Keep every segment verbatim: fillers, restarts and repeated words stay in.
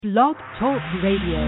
Blog Talk Radio.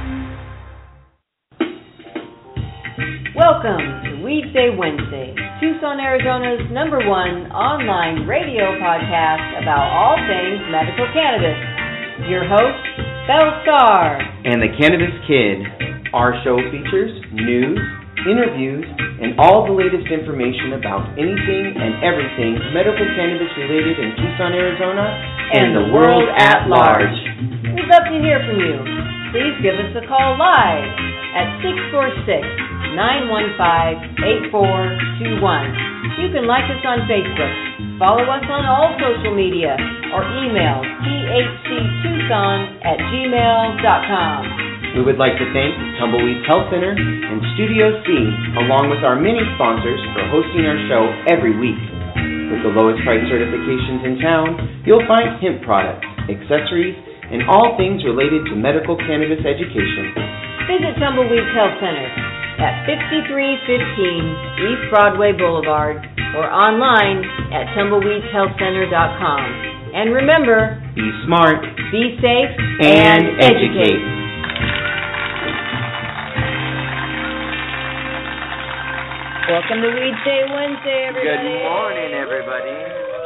Welcome to Weedsday Wednesday, Tucson, Arizona's number one online radio podcast about all things medical cannabis. Your host, Belle Starr. And the Cannabis Kid. Our show features news, interviews, and all the latest information about anything and everything medical cannabis related in Tucson, Arizona, and, and the world at large. We'd love to hear from you. Please give us a call live at six four six, nine one five, eight four two one. You can like us on Facebook, follow us on all social media, or email t h c tucson at gmail dot com. We would like to thank Tumbleweeds Health Center and Studio C, along with our many sponsors, for hosting our show every week. With the lowest price certifications in town, you'll find hemp products, accessories, and all things related to medical cannabis education. Visit Tumbleweeds Health Center at fifty-three fifteen East Broadway Boulevard or online at tumbleweeds health center dot com. And remember, be smart, be safe, and, and educate. Welcome to Weedsday Wednesday, everybody. Good morning, everybody.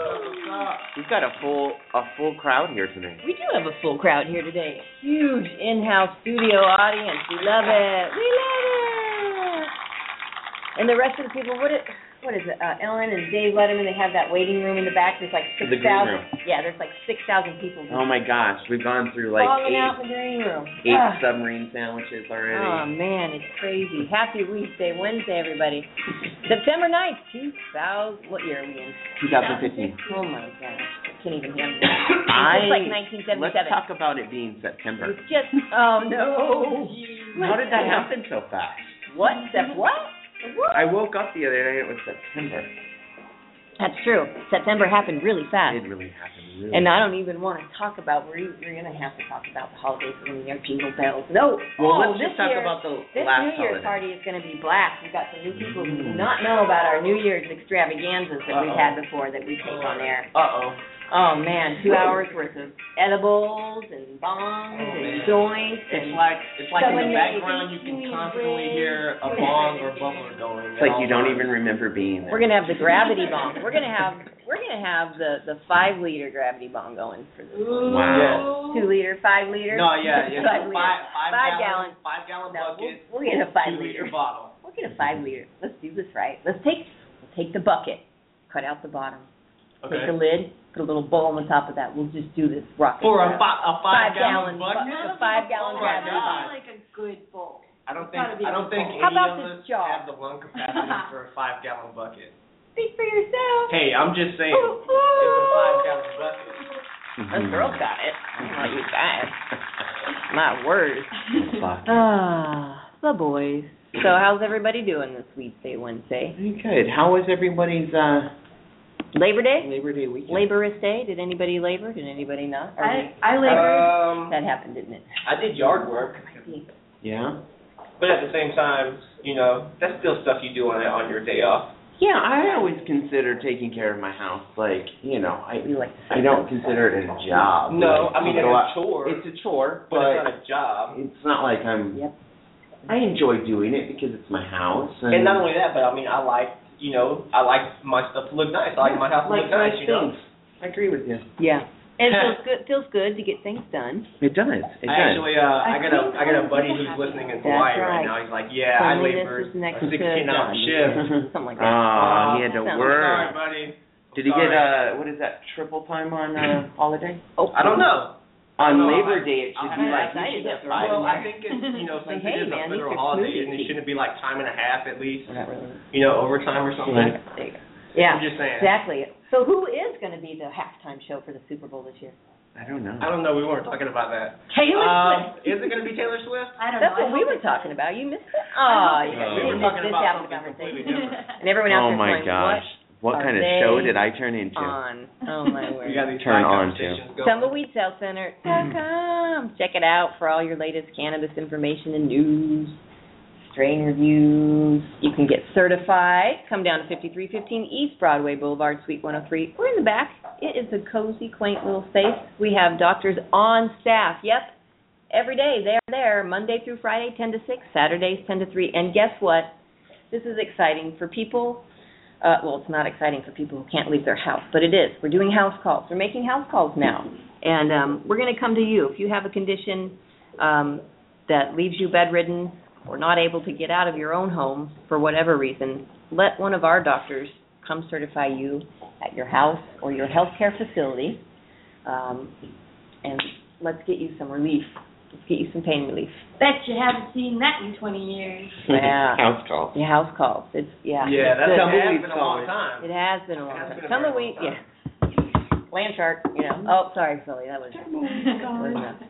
We've got a full a full crowd here today. We do have a full crowd here today. Huge in-house studio audience. We love it. We love it. And the rest of the people, what is, what is it? Uh, Ellen and Dave Letterman, they have that waiting room in the back. There's like six thousand. Yeah, there's like six thousand people. Oh my gosh, we've gone through like Falling eight, out in the green room. eight ah. submarine sandwiches already. Oh man, it's crazy. Happy Weedsday Wednesday, everybody. September ninth, two thousand. What year are we in? twenty fifteen. Oh my gosh, I can't even handle it. It's like nineteen seventy-seven. Let's talk about it being September. It's just, oh no. How did that happen so fast? What? Sep what? What? I woke up the other day and it was September. That's true. September happened really fast. It really happened really And fast. I don't even want to talk about, we're, we're going to have to talk about the holidays when we have jingle bells. No. Well, oh, let's just talk year, about the this last New Year's holiday. party is going to be blast. We've got some new people who do not know about our New Year's extravaganzas that Uh-oh. we've had before that we take on air. Uh-oh. Oh, man, two hours worth of edibles and bongs oh, and joints. It's and like it's like in the background you can sweet constantly bread. hear a bong or bubbler going. It's like you don't even remember being there. We're gonna have the gravity bong. We're gonna have we're gonna have the, the five liter gravity bong going for this. Wow. Two liter, five liter. No, yeah, yeah. five, five, liter. five, five gallon, gallon. five gallon No, bucket. we'll, we'll get a five two liter. liter bottle. We'll get a five liter. Let's do this right. Let's take we'll take the bucket, cut out the bottom, Okay. take the lid, put a little bowl on the top of that. We'll just do this rocket. For a, fi- a five, five gallon, gallon bucket. bu- a five gallon Oh my gravity bong. God. like a good bowl. I don't It's think gotta be I don't a think bowl. any How about of this us jar? have the lung capacity for a five gallon bucket. Speak for yourself. Hey, I'm just saying, Ooh, ooh. it's a five gallon bucket. Those girls got it. I don't know you guys. My word. Fuck. Ah, the boys. So how's everybody doing this Weedsday Wednesday? Very good. How was everybody's uh, Labor Day? Labor Day weekend? Laborist Day? Did anybody labor? Did anybody not? Or I I labored. Um, that happened, didn't it? I did yard work, Yeah? but at the same time, you know, that's still stuff you do on on your day off. Yeah, I always consider taking care of my house, like, you know, I You like I don't consider it a job. No, Like, I mean you it's go a out- chore, It's a chore, but it's not but a job. it's not like I'm, Yep. I enjoy doing it because it's my house. And, And not only that, but I mean, I like, you know, I like my stuff to look nice. I like my house to like look nice, nice you know. things. I agree with you. Yeah. And it feels good feels good to get things done. It does. It I does. actually, uh, I, I got a, think I got a some buddy people who's have listening in That's Hawaii right. right now. He's like, yeah, I Cleanliness labored is next a to sixteen hour done. shift. Something like that. Ah, he had to Sounds work. Sorry, buddy. Did he Sorry. get uh what is that triple time on uh, holiday? Oh, I don't know. On No, Labor I- Day, it I'll should have be to like ask you should Ida. get five. Well, in I there. think it's, you know, since Hey, it is a man, these federal are holiday, smoothies. and it shouldn't be like time and a half at least, Not really. you know, overtime or something. Right. There you go. Yeah. I'm just saying. Exactly. So who is going to be the halftime show for the Super Bowl this year? I don't know. I don't know. We weren't talking about that. Taylor Um, Swift. is it going to be Taylor Swift? I don't That's know. what I we hope were it's talking not. about. You missed it? I Oh, hope you it's guys we were didn't talking miss about half the something completely conversation. different. And everyone else Oh was my going, gosh. What are kind of they show did I turn into? on? Oh, my word. We got these Turn side on to. conversations going. Tumbleweed Health Center dot com. Check it out for all your latest cannabis information and news, strain reviews. You can get certified. Come down to fifty-three fifteen East Broadway Boulevard, Suite one oh three. We're in the back. It is a cozy, quaint little space. We have doctors on staff. Yep, every day they are there, Monday through Friday, ten to six, Saturdays, ten to three. And guess what? This is exciting for people. Uh, well, it's not exciting for people who can't leave their house, but it is. We're doing house calls. We're making house calls now. And um, we're going to come to you. If you have a condition um, that leaves you bedridden or not able to get out of your own home for whatever reason, let one of our doctors come certify you at your house or your healthcare facility, um, and let's get you some relief. Let's get you some pain relief. Bet you haven't seen that in twenty years. Yeah. House calls. Yeah, house calls. It's yeah. Yeah, it's that's good. has been a long time. It has been a long It has time. been a Tumbleweed, very long time. yeah. Land shark, you know. Oh, sorry, Philly. That was, was enough.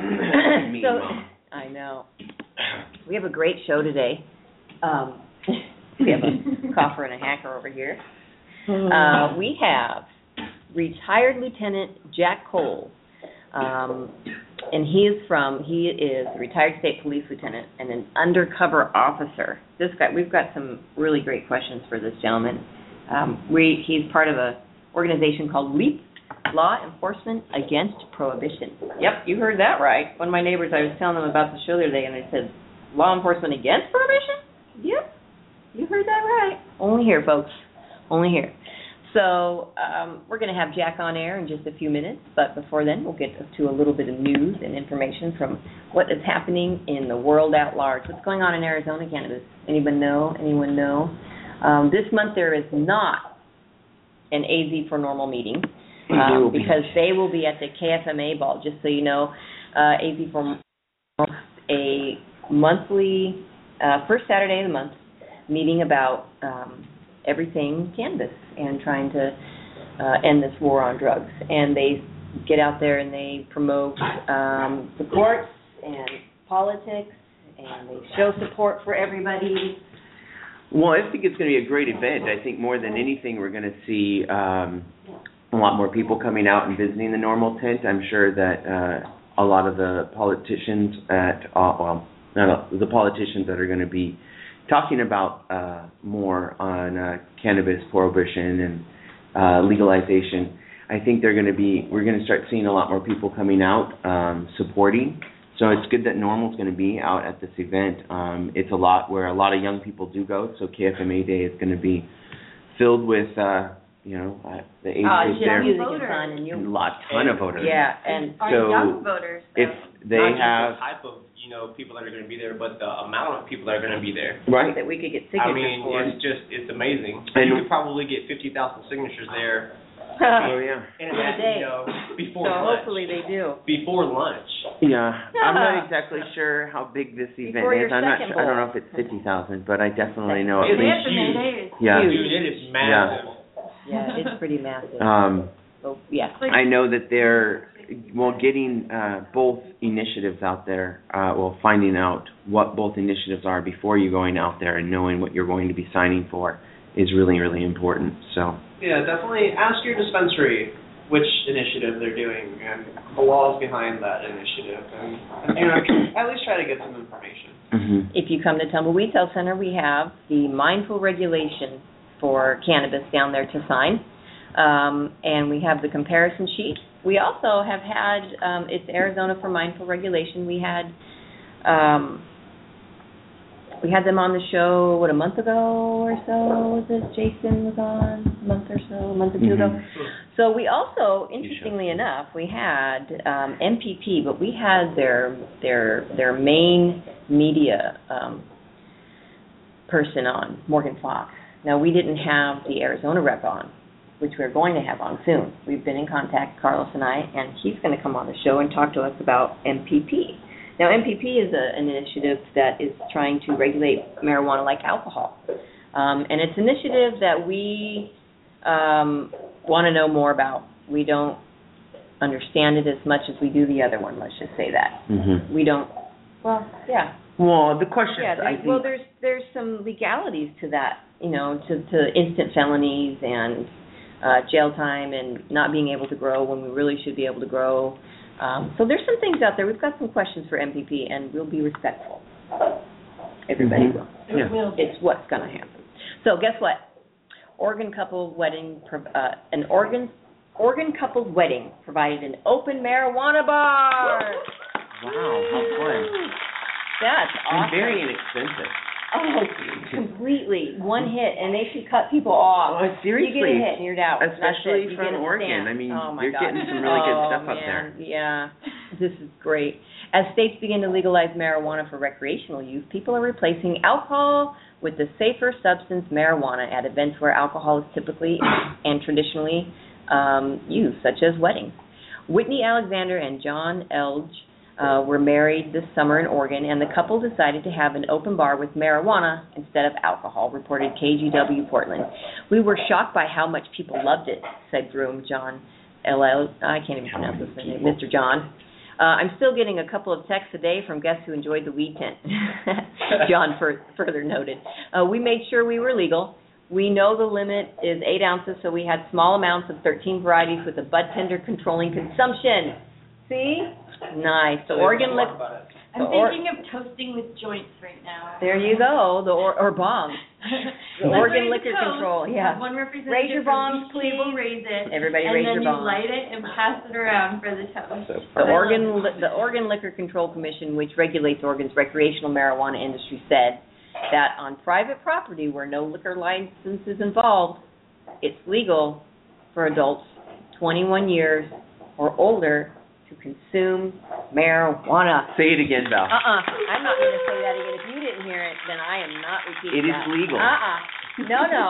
So, I know. We have a great show today. Um, we have a cougher and a hacker over here. Uh, we have retired Lieutenant Jack Cole. Um, and he is from, he is a retired state police lieutenant and an undercover officer. This guy, we've got some really great questions for this gentleman. Um, we, he's part of a organization called LEAP, Law Enforcement Against Prohibition. Yep, you heard that right. One of my neighbors, I was telling them about the show the other day, and I said, Law Enforcement Against Prohibition? Yep, you heard that right. Only here, folks. Only here. So um, we're going to have Jack on air in just a few minutes, but before then we'll get to a little bit of news and information from what is happening in the world at large. What's going on in Arizona cannabis? Anyone know? Anyone know? Um, this month there is not an A Z for Normal meeting um, because they will be at the K F M A ball, just so you know. Uh, A Z for Normal, a monthly, uh, first Saturday of the month, meeting about um, everything cannabis and trying to uh, end this war on drugs. And they get out there and they promote um, the courts and politics, and they show support for everybody. Well, I think it's going to be a great event. I think more than anything, we're going to see um, a lot more people coming out and visiting the Normal tent. I'm sure that uh, a lot of the politicians at, uh, well, not the politicians that are going to be talking about uh, more on uh, cannabis prohibition and uh, legalization, I think they're going to be, we're going to start seeing a lot more people coming out um, supporting. So it's good that Normal's going to be out at this event. Um, it's a lot where a lot of young people do go, so K F M A Day is going to be filled with, uh, you know, uh, the age Oh, group it's there. music and fun, and A you, lot, ton of voters. yeah, and Our So, young voters, though. If they Not just have, the type of, you know, people that are going to be there, but the amount of people that are going to be there. right, that we could get signatures I mean, for. it's just, it's amazing. And- you could probably get fifty thousand signatures there oh yeah. in In a day. you know, before So lunch. hopefully they do. Before lunch. Yeah, I'm not exactly sure how big this event Before is. your I'm not second sure. I don't bowl. know if it's fifty thousand, but I definitely know at It The least. is F M A Day is Yeah. Huge. Dude, it is massive. Yeah, it's pretty massive. Um, So, yeah. I know that they're well getting uh, both initiatives out there. Uh, well, finding out what both initiatives are before you going out there and knowing what you're going to be signing for is really, really important. So. Yeah, definitely ask your dispensary which initiative they're doing and the laws behind that initiative, and, and you know, at least try to get some information. Mm-hmm. If you come to Tumbleweed Health Center, we have the mindful regulation for cannabis down there to sign, um, and we have the comparison sheet. We also have had, um, it's Arizona for Mindful Regulation. We had, um, we had them on the show, what, a month ago or so? Was it Jason was on a month or so, a month or two ago? Mm-hmm. So we also, interestingly enough, we had um, M P P, but we had their their their main media um, person on, Morgan Fox. Now, we didn't have the Arizona rep on, which we're going to have on soon. We've been in contact, Carlos and I, and he's going to come on the show and talk to us about M P P. Now, M P P is a, an initiative that is trying to regulate marijuana like alcohol. Um, and it's an initiative that we um, want to know more about. We don't understand it as much as we do the other one, let's just say that. Mm-hmm. We don't, well, yeah. Well, the question Yeah, is, I there's, think. well, there's there's some legalities to that, you know, to, to instant felonies and uh, jail time and not being able to grow when we really should be able to grow. Um, so there's some things out there. We've got some questions for M P P, and we'll be respectful. Everybody Mhm. will. Yeah. It will be. It's what's going to happen. So guess what? Oregon couple wedding, uh, an Oregon Oregon couple's wedding provided an open marijuana bar. Wow, how fun. That's awesome. And very inexpensive. Oh, completely. One hit, and they should cut people off. Oh, seriously. You get a hit and you're out. Especially That's it. You from get a Oregon. stamp. I mean, oh my you're gosh. getting some really good oh, stuff man. up there. Yeah, this is great. As states begin to legalize marijuana for recreational use, people are replacing alcohol with the safer substance marijuana at events where alcohol is typically and traditionally um, used, such as weddings. Whitney Alexander and John Elge uh, were married this summer in Oregon, and the couple decided to have an open bar with marijuana instead of alcohol, reported K G W Portland. We were shocked by how much people loved it, said groom John L L. I can't even pronounce his name, Mister John. Uh, I'm still getting a couple of texts a day from guests who enjoyed the weed tent, John fur- further noted. Uh, we made sure we were legal. We know the limit is eight ounces, so we had small amounts of thirteen varieties with a bud tender controlling consumption. See? Nice. The Oregon Liquor... I'm thinking of toasting with joints right now. There you go. The or, or bombs. The Oregon Liquor toast, Control. Yeah. One representative Raise your bombs, from each please. table raise it. Everybody and raise then your you bombs. light it and pass it around for the toast. So The Oregon, the Oregon Liquor Control Commission, which regulates Oregon's recreational marijuana industry, said that on private property where no liquor license is involved, it's legal for adults twenty-one years or older to consume marijuana. Say it again, Val. Uh-uh. I'm not going to say that again. If you didn't hear it, then I am not repeating It is that. legal. Uh-uh. No, no.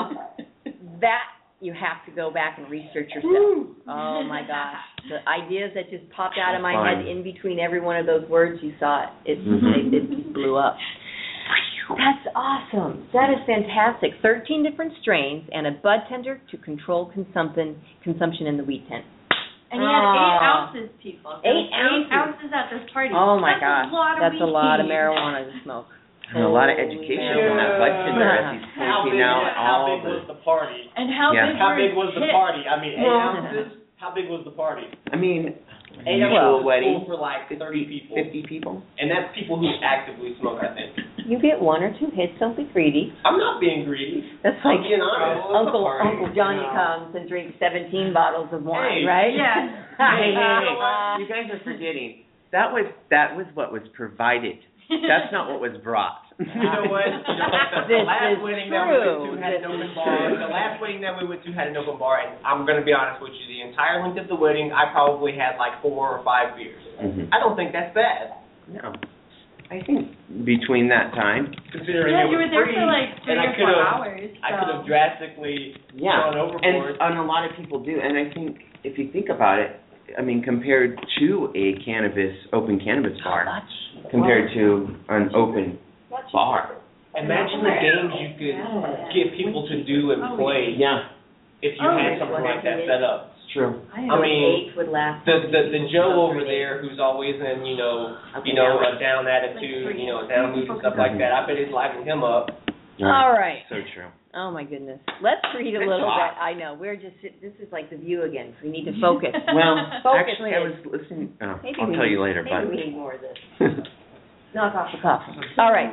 That you have to go back and research yourself. Oh, my gosh. The ideas that just popped out of my Fine. head in between every one of those words, you saw it. It, Mhm. it, it just blew up. That's awesome. That is fantastic. thirteen different strains and a bud tender to control consumption consumption in the weed tent. And he had Ah. eight ounces, people. There Eight was ounces? Eight ounces at this party. Oh, my That's gosh. a lot of That's a weed. lot of marijuana to smoke. And a lot of Holy education man. from that bud tender as he's How pointing big, out how all big was the... the party? And how Yeah. big How were big his was the hits? party? I mean, eight Well- ounces? How big was the party? I mean, Eight usual ounces wedding, full for like thirty people. fifty people. And that's people who actively smoke, I think. You get one or two hits, don't be greedy. I'm not being greedy. That's I'm like being honest. Uncle It's a party. Uncle Johnny Yeah. comes and drinks seventeen bottles of wine, Hey. right? Yeah. Hey, hey, Uh, hey, you guys are forgetting. That was that was what was provided. That's not what was brought. You know what? You know what? The This last is wedding that we true. went to had This an open is bar. true. The last wedding that we went to had an open bar, and I'm going to be honest with you. The entire length of the wedding, I probably had like four or five beers. Mhm. I don't think that's bad, No, I think between that time, considering Yeah, it you was were there free, for like three and I or could four have, hours. I could have so. drastically yeah, gone overboard. and and a lot of people do. And I think if you think about it, I mean, compared to a cannabis open cannabis bar, compared to an open bar, Imagine the games you could get people to do and play yeah, if you Oh, had something like that set up. it's true. I, I mean, eight would last. The the the Joe over there who's always in, you know, you know, a down attitude, you know, a down mood and stuff like that. I bet it's livening him up. All right. So true. Oh my goodness. Let's read a Good little talk. bit. I know. We're just this is like the View again. We need to focus. Well, Focus, actually, I was kids. listening. Oh, Maybe I'll we tell need- you later, maybe but we need more of this. Knock off the cuff. All right.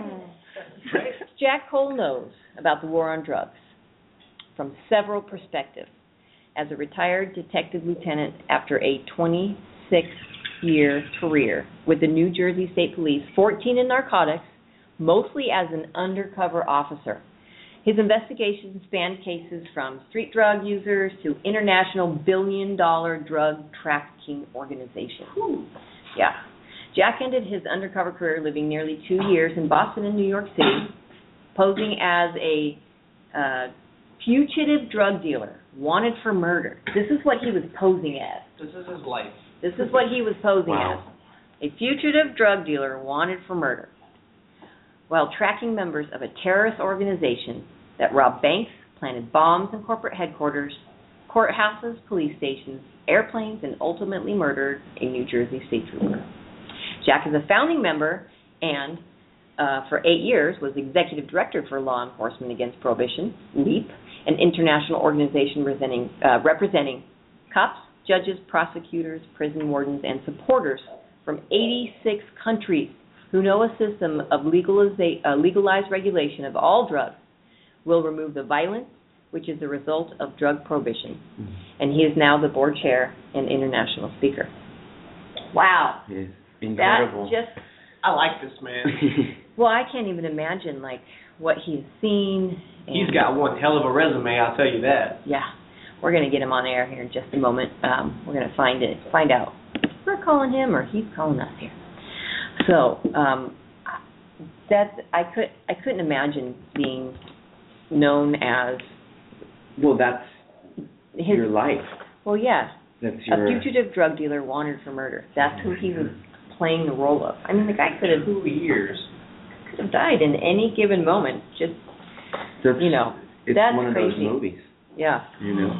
Jack Cole knows about the war on drugs from several perspectives. As a retired detective lieutenant after a twenty-six year career with the New Jersey State Police, fourteen in narcotics, mostly as an undercover officer. His investigations spanned cases from street drug users to international billion-dollar drug trafficking organizations. Yeah. Jack ended his undercover career living nearly two years in Boston and New York City, posing as a uh, fugitive drug dealer, wanted for murder. This is what he was posing as. This is his life. This is what he was posing Wow. as. A fugitive drug dealer wanted for murder, while tracking members of a terrorist organization that robbed banks, planted bombs in corporate headquarters, courthouses, police stations, airplanes, and ultimately murdered a New Jersey state trooper. Jack is a founding member and, uh, for eight years, was executive director for Law Enforcement Against Prohibition, LEAP, an international organization representing, uh, representing cops, judges, prosecutors, prison wardens, and supporters from eighty-six countries who know a system of legaliza- uh, legalized regulation of all drugs will remove the violence which is the result of drug prohibition. And he is now the board chair and international speaker. Wow. It is Incredible. That just, I like this man. well, I can't even imagine, like, what he's seen. And He's got one hell of a resume, I'll tell you that. Yeah. We're going to get him on air here in just a moment. Um, we're going to find it, find out if we're calling him or he's calling us here. So, um, that's, I could, I couldn't imagine being known as well, that's his, your life. Well, yeah. That's your... A fugitive drug dealer wanted for murder. That's who he was playing the role of. I mean, the guy could have Two years. could have died in any given moment. Just, that's, you know, it's that's one of crazy. those movies. Yeah. You know.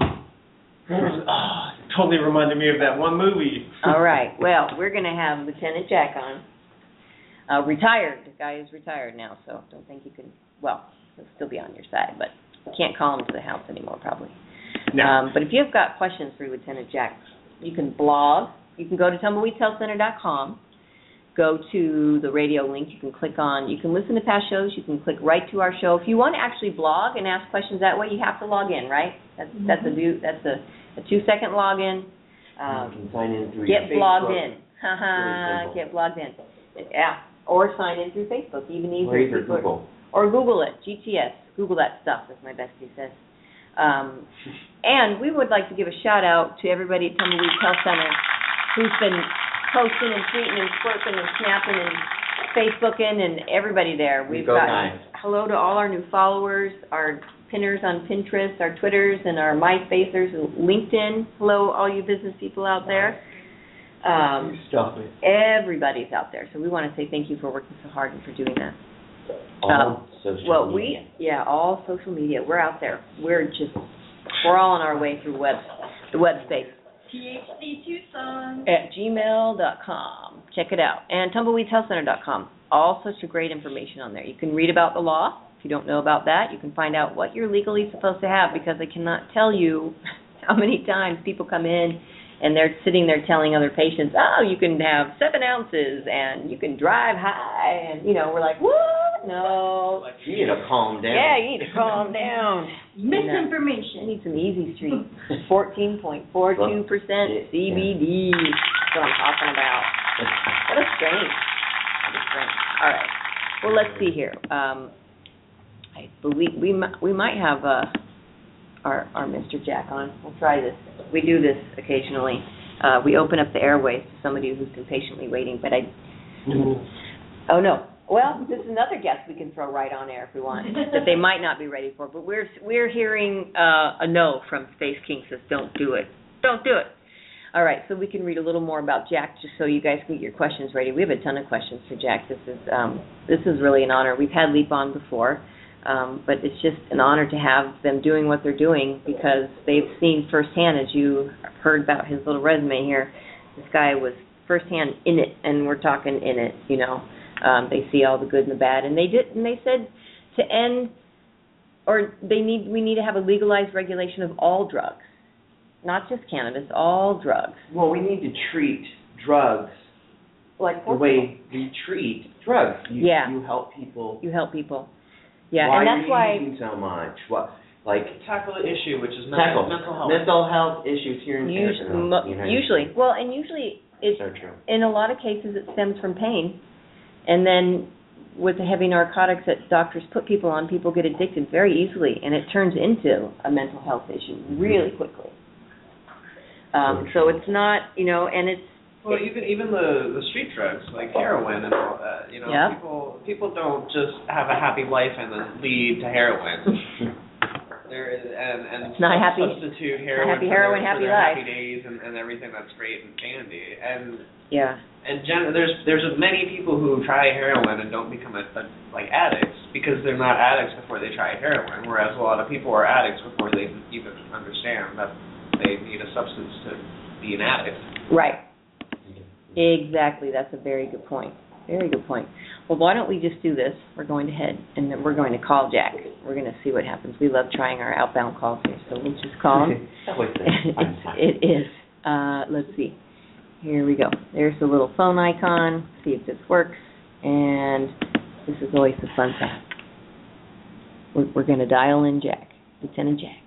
Oh, totally reminded me of that one movie. All right. Well, we're going to have Lieutenant Jack on. Uh, retired. The guy is retired now, so don't think you can. Well, he'll still be on your side, but you can't call him to the house anymore, probably. No. Um, but if you've got questions for Lieutenant Jack, you can blog. You can go to tumbleweeds health center dot com. Go to the radio link. You can click on. You can listen to past shows. You can click right to our show. If you want to actually blog and ask questions that way, you have to log in, right? That's mm-hmm. that's a do. That's a, a two second login. Um, you can sign in through get your blogged Facebook. in. Haha. Get blogged in. Yeah. Or sign in through Facebook. Even easier. Or Google. Or Google it. G T S. Google that stuff, as my bestie says. Um, and we would like to give a shout out to everybody at Tumbleweeds Health Center who's been posting and tweeting and squirting and snapping and Facebooking and everybody there. We've got nice. Hello to all our new followers, our pinners on Pinterest, our Twitters, and our MySpacers and LinkedIn. Hello, all you business people out there. Um, Stop it. Everybody's out there, so we want to say thank you for working so hard and for doing that. All um, social well, media. we yeah, all social media. We're out there. We're just we're all on our way through web the web space. T H C Tucson At gmail dot com. Check it out. And tumbleweeds health center dot com. All sorts of great information on there. You can read about the law. If you don't know about that, you can find out what you're legally supposed to have, because I cannot tell you how many times people come in and they're sitting there telling other patients, oh, you can have seven ounces and you can drive high. And, you know, we're like, what? No. You need to calm down. Yeah, you need to calm down. misinformation. You need some Easy Street. fourteen point four two percent C B D. That's what I'm talking about. What a strange. What a strange. All right. Well, let's see here. Um, I believe we might, we might have uh, our our Mister Jack on. We'll try this. We do this occasionally. Uh, we open up the airways to somebody who's been patiently waiting, but I. Oh no. Well, this is another guest we can throw right on air if we want, that they might not be ready for. But we're we're hearing uh, a no from Space King. Says don't do it. Don't do it. All right, so we can read a little more about Jack, just so you guys can get your questions ready. We have a ton of questions for Jack. This is um, this is really an honor. We've had Leap on before, um, but it's just an honor to have them doing what they're doing, because they've seen firsthand, as you heard about his little resume here. This guy was firsthand in it, and we're talking in it, you know. Um, they see all the good and the bad, and they did. And they said to end, or they need. We need to have a legalized regulation of all drugs, not just cannabis, all drugs. Well, we need to treat drugs like the way we treat drugs. You, yeah. You help people. You help people. Yeah, why and that's are you why. using so much? What, like tackle the issue, which is tackle mental health. mental health issues here in Usually, Canada. mo- you know. usually, well, and usually it's So true. in a lot of cases it stems from pain. And then with the heavy narcotics that doctors put people on, people get addicted very easily, and it turns into a mental health issue really quickly. Um, so it's not, you know, and it's... Well, even even the, the street drugs, like heroin and all that, you know, Yep. people people don't just have a happy life and then lead to heroin. There is, and and It's not happy- substitute heroin happy for heroin, their, happy for their life. happy days and, and everything that's great and dandy. And Yeah. and gen- there's there's many people who try heroin and don't become a, a, like addicts because they're not addicts before they try heroin, whereas a lot of people are addicts before they even understand that they need a substance to be an addict. Right. Exactly. That's a very good point. Very good point. Well, why don't we just do this? We're going ahead, and then we're going to call Jack. We're going to see what happens. We love trying our outbound calls here, so we'll just call him. That was it. Fun time. It is. Uh, let's see. Here we go. There's the little phone icon. See if this works. And this is always the fun time. We're, we're going to dial in Jack, Lieutenant Jack.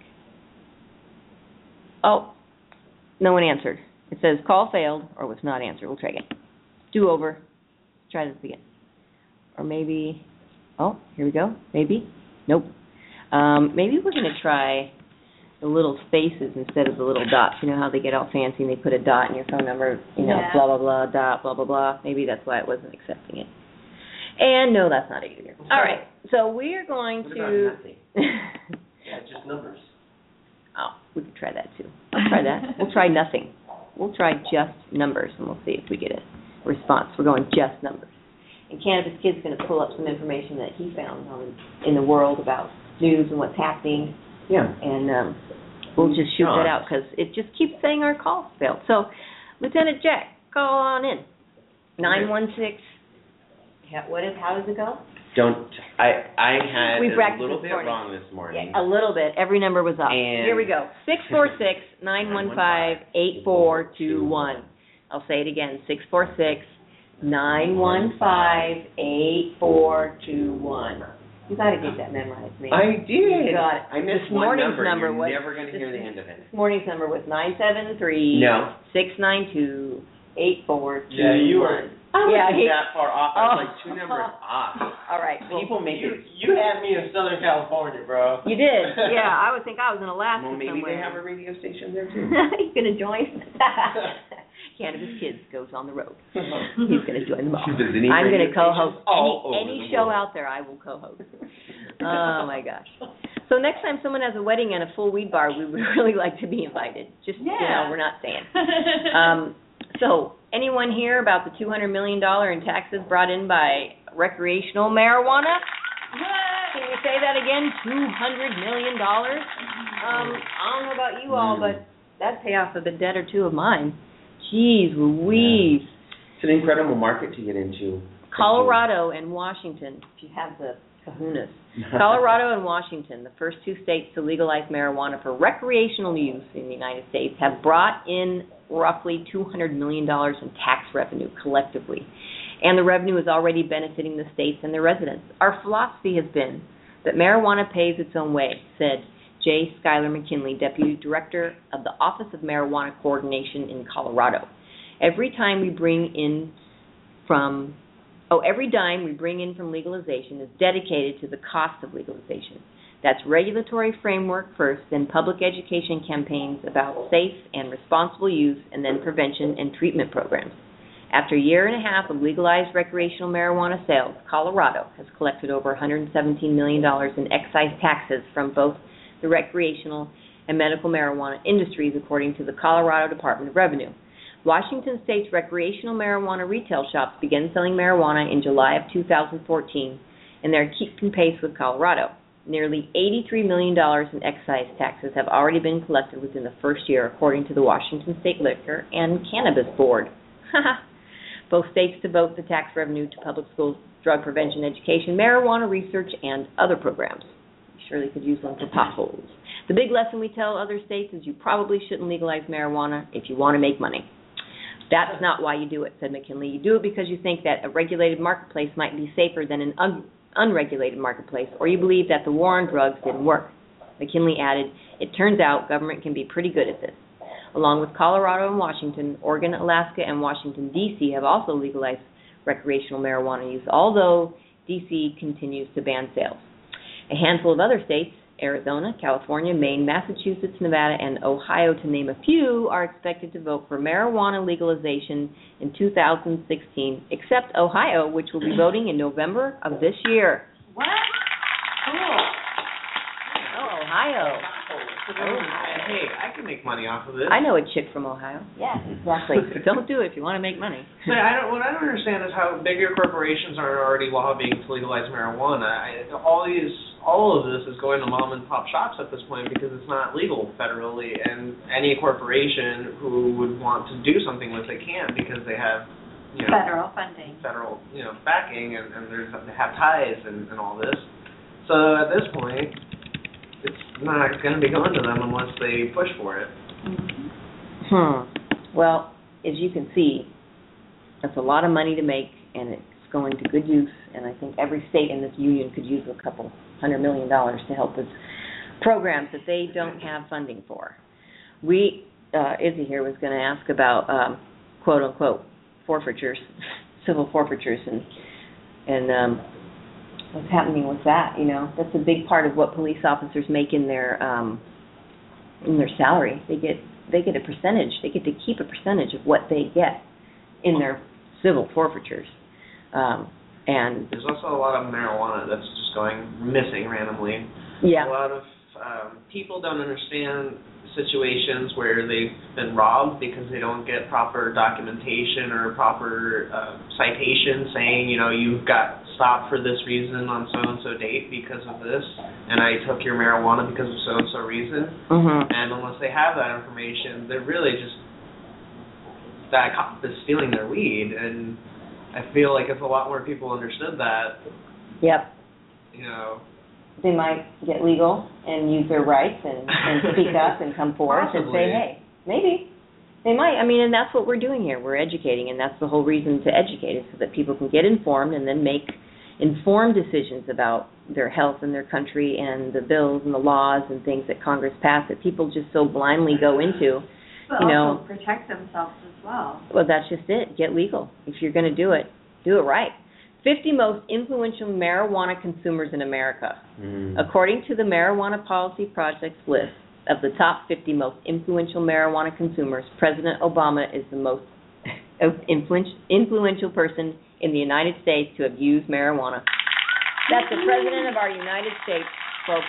Oh, no one answered. It says call failed or was not answered. We'll try again. do over. Let's try this again. Or maybe, oh, here we go. Maybe. Nope. Um, maybe we're going to try the little spaces instead of the little dots. You know how they get all fancy and they put a dot in your phone number, you know, Yeah. blah, blah, blah, dot, blah, blah, blah. Maybe that's why it wasn't accepting it. And no, that's not it either. All right, so we are going What to... about nothing? Yeah, just numbers. Oh, we could try that too. I'll try that. We'll try nothing. We'll try just numbers, and we'll see if we get a response. We're going just numbers. And Cannabis Kid's going to pull up some information that he found on, in the world about news and what's happening. Yeah. And um, we'll just shoot that out because it just keeps saying our calls failed. So, Lieutenant Jack, call on in. nine one six. Yeah, what is? How does it go? Don't. I I had We a practiced little this bit morning. wrong this morning. Yeah, a little bit. Every number was up. And- Here we go. Six four six nine one five eight four two one. I'll say it again. Six four six nine one five eight four two one. You got to get that memorized, man. I did. You got it. I missed This one morning's number. number You're was- never going to hear the this- end of it. This morning's number was nine seven three No. six nine two eight four two one. Yeah, you were- I wasn't Yeah, he- that far off. I was Oh. like two numbers off. All right. Well, People make You it. you had me in Southern California, bro. you did. Yeah, I would think I was in Alaska Well, maybe somewhere. they have a radio station there too. He's going to join. Cannabis Kids goes on the road. He's going to join them all. Visiting I'm going to radio co-host stations all any, over any the show world. out there. I will co-host. Oh my gosh! So next time someone has a wedding and a full weed bar, we would really like to be invited. Just you know, Yeah. we're not saying. Um, so anyone here about the two hundred million dollars in taxes brought in by recreational marijuana? Can you say that again? two hundred million dollars? Um, I don't know about you all, but that'd pay off a debt or two of mine. Jeez Louise. It's an incredible market to get into. Colorado and Washington, if you have the kahunas. Colorado and Washington, the first two states to legalize marijuana for recreational use in the United States, have brought in roughly two hundred million dollars in tax revenue collectively. And the revenue is already benefiting the states and their residents. Our philosophy has been that marijuana pays its own way, said J. Schuyler McKinley, Deputy Director of the Office of Marijuana Coordination in Colorado. Every time we bring in from, oh, every dime we bring in from legalization is dedicated to the cost of legalization. That's regulatory framework first, then public education campaigns about safe and responsible use, and then prevention and treatment programs. After a year and a half of legalized recreational marijuana sales, Colorado has collected over one hundred seventeen million dollars in excise taxes from both the recreational and medical marijuana industries, according to the Colorado Department of Revenue. Washington State's recreational marijuana retail shops began selling marijuana in July of two thousand fourteen, and they're keeping pace with Colorado. Nearly eighty-three million dollars in excise taxes have already been collected within the first year, according to the Washington State Liquor and Cannabis Board. Both states devote the tax revenue to public schools, drug prevention education, marijuana research, and other programs. We surely could use one for potholes. The big lesson we tell other states is you probably shouldn't legalize marijuana if you want to make money. That's not why you do it, said McKinley. You do it because you think that a regulated marketplace might be safer than an un- unregulated marketplace, or you believe that the war on drugs didn't work. McKinley added, it turns out government can be pretty good at this. Along with Colorado and Washington, Oregon, Alaska, and Washington, D C have also legalized recreational marijuana use, although D C continues to ban sales. A handful of other states, Arizona, California, Maine, Massachusetts, Nevada, and Ohio, to name a few, are expected to vote for marijuana legalization in two thousand sixteen, except Ohio, which will be voting in November of this year. What? Cool. Oh, Ohio. Oh, hey, I can make money off of this. I know a chick from Ohio. Yeah, exactly. Don't do it if you want to make money. But I don't. What I don't understand is how bigger corporations are already lobbying to legalize marijuana. I, all these, all of this is going to mom and pop shops at this point because it's not legal federally, and any corporation who would want to do something with it can't because they have, you know, Federal funding. federal, you know, backing, and, and there's they have ties and, and all this. So at this point, it's not going to be going to them unless they push for it. Hmm. Well, as you can see, that's a lot of money to make, and it's going to good use, and I think every state in this union could use a couple hundred million dollars to help with programs that they don't have funding for. We, uh, Izzy here was going to ask about, um, quote-unquote, forfeitures, civil forfeitures, and and um, what's happening with that. You know, that's a big part of what police officers make in their um, in their salary. They get they get a percentage. They get to keep a percentage of what they get in their civil forfeitures. Um, and there's also a lot of marijuana that's just going missing randomly. Yeah. A lot of um, people don't understand situations where they've been robbed because they don't get proper documentation or proper uh, citation saying, you know, you got stopped for this reason on so-and-so date because of this, and I took your marijuana because of so-and-so reason. Mm-hmm. And unless they have that information, they're really just, that cop is stealing their weed. And I feel like if a lot more people understood that, yep, you know, they might get legal and use their rights and, and speak up and come forth Possibly. and say, hey, maybe. They might. I mean, and that's what we're doing here. We're educating, and that's the whole reason to educate is so that people can get informed and then make informed decisions about their health and their country and the bills and the laws and things that Congress passed that people just so blindly go into. But you also know, protect themselves as well. Well, that's just it. Get legal. If you're going to do it, do it right. fifty most influential marijuana consumers in America. Mm. According to the Marijuana Policy Project's list of the top fifty most influential marijuana consumers, President Obama is the most influential person in the United States to have used marijuana. That's the President of our United States, folks.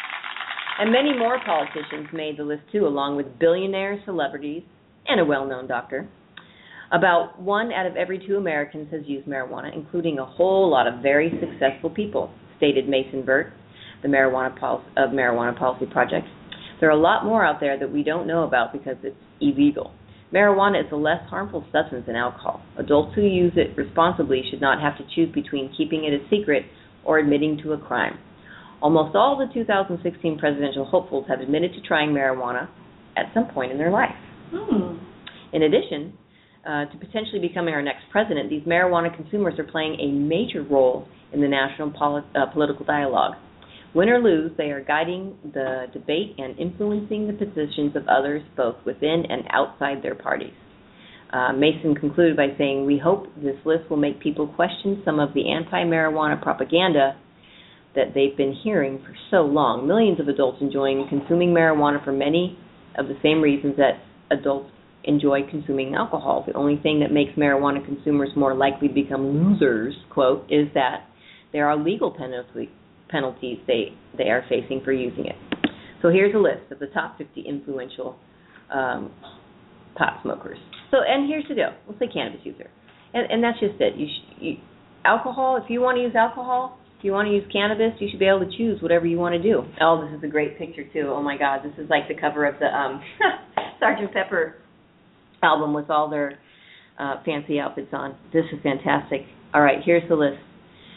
And many more politicians made the list, too, along with billionaires, celebrities, and a well-known doctor. About one out of every two Americans has used marijuana, including a whole lot of very successful people, stated Mason Burt, the Marijuana Pol- of Marijuana Policy Project. There are a lot more out there that we don't know about because it's illegal. Marijuana is a less harmful substance than alcohol. Adults who use it responsibly should not have to choose between keeping it a secret or admitting to a crime. Almost all the two thousand sixteen presidential hopefuls have admitted to trying marijuana at some point in their life. Hmm. In addition uh, to potentially becoming our next president, these marijuana consumers are playing a major role in the national poli- uh, political dialogue. Win or lose, they are guiding the debate and influencing the positions of others both within and outside their parties. Uh, Mason concluded by saying, we hope this list will make people question some of the anti-marijuana propaganda that they've been hearing for so long. Millions of adults enjoying consuming marijuana for many of the same reasons that adults enjoy consuming alcohol. The only thing that makes marijuana consumers more likely to become losers, quote, is that there are legal penalties penalties they, they are facing for using it. So here's a list of the top fifty influential um, pot smokers. So, and here's the deal. We'll say cannabis user. And, and that's just it. You, sh- you Alcohol, if you want to use alcohol, if you want to use cannabis, you should be able to choose whatever you want to do. Oh, this is a great picture, too. Oh, my God. This is like the cover of the um, Sergeant Pepper album with all their uh, fancy outfits on. This is fantastic. All right, here's the list.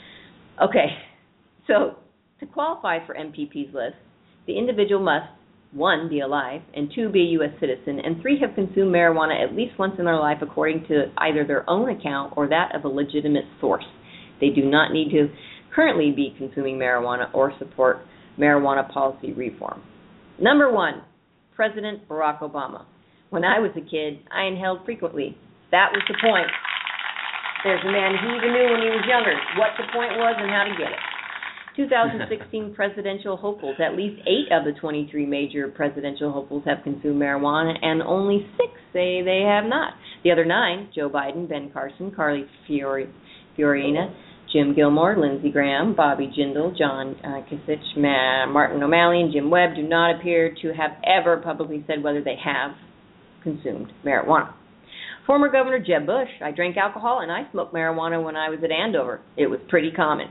Okay, so to qualify for M P P's list, the individual must, one, be alive, and two, be a U S citizen, and three, have consumed marijuana at least once in their life according to either their own account or that of a legitimate source. They do not need to currently be consuming marijuana or support marijuana policy reform. Number one, President Barack Obama. When I was a kid, I inhaled frequently. That was the point. There's a man, he even knew when he was younger what the point was and how to get it. two thousand sixteen presidential hopefuls. At least eight of the twenty-three major presidential hopefuls have consumed marijuana, and only six say they have not. The other nine, Joe Biden, Ben Carson, Carly Fiori, Fiorina, Jim Gilmore, Lindsey Graham, Bobby Jindal, John uh, Kasich, Ma- Martin O'Malley, and Jim Webb, do not appear to have ever publicly said whether they have consumed marijuana. Former Governor Jeb Bush, I drank alcohol and I smoked marijuana when I was at Andover. It was pretty common.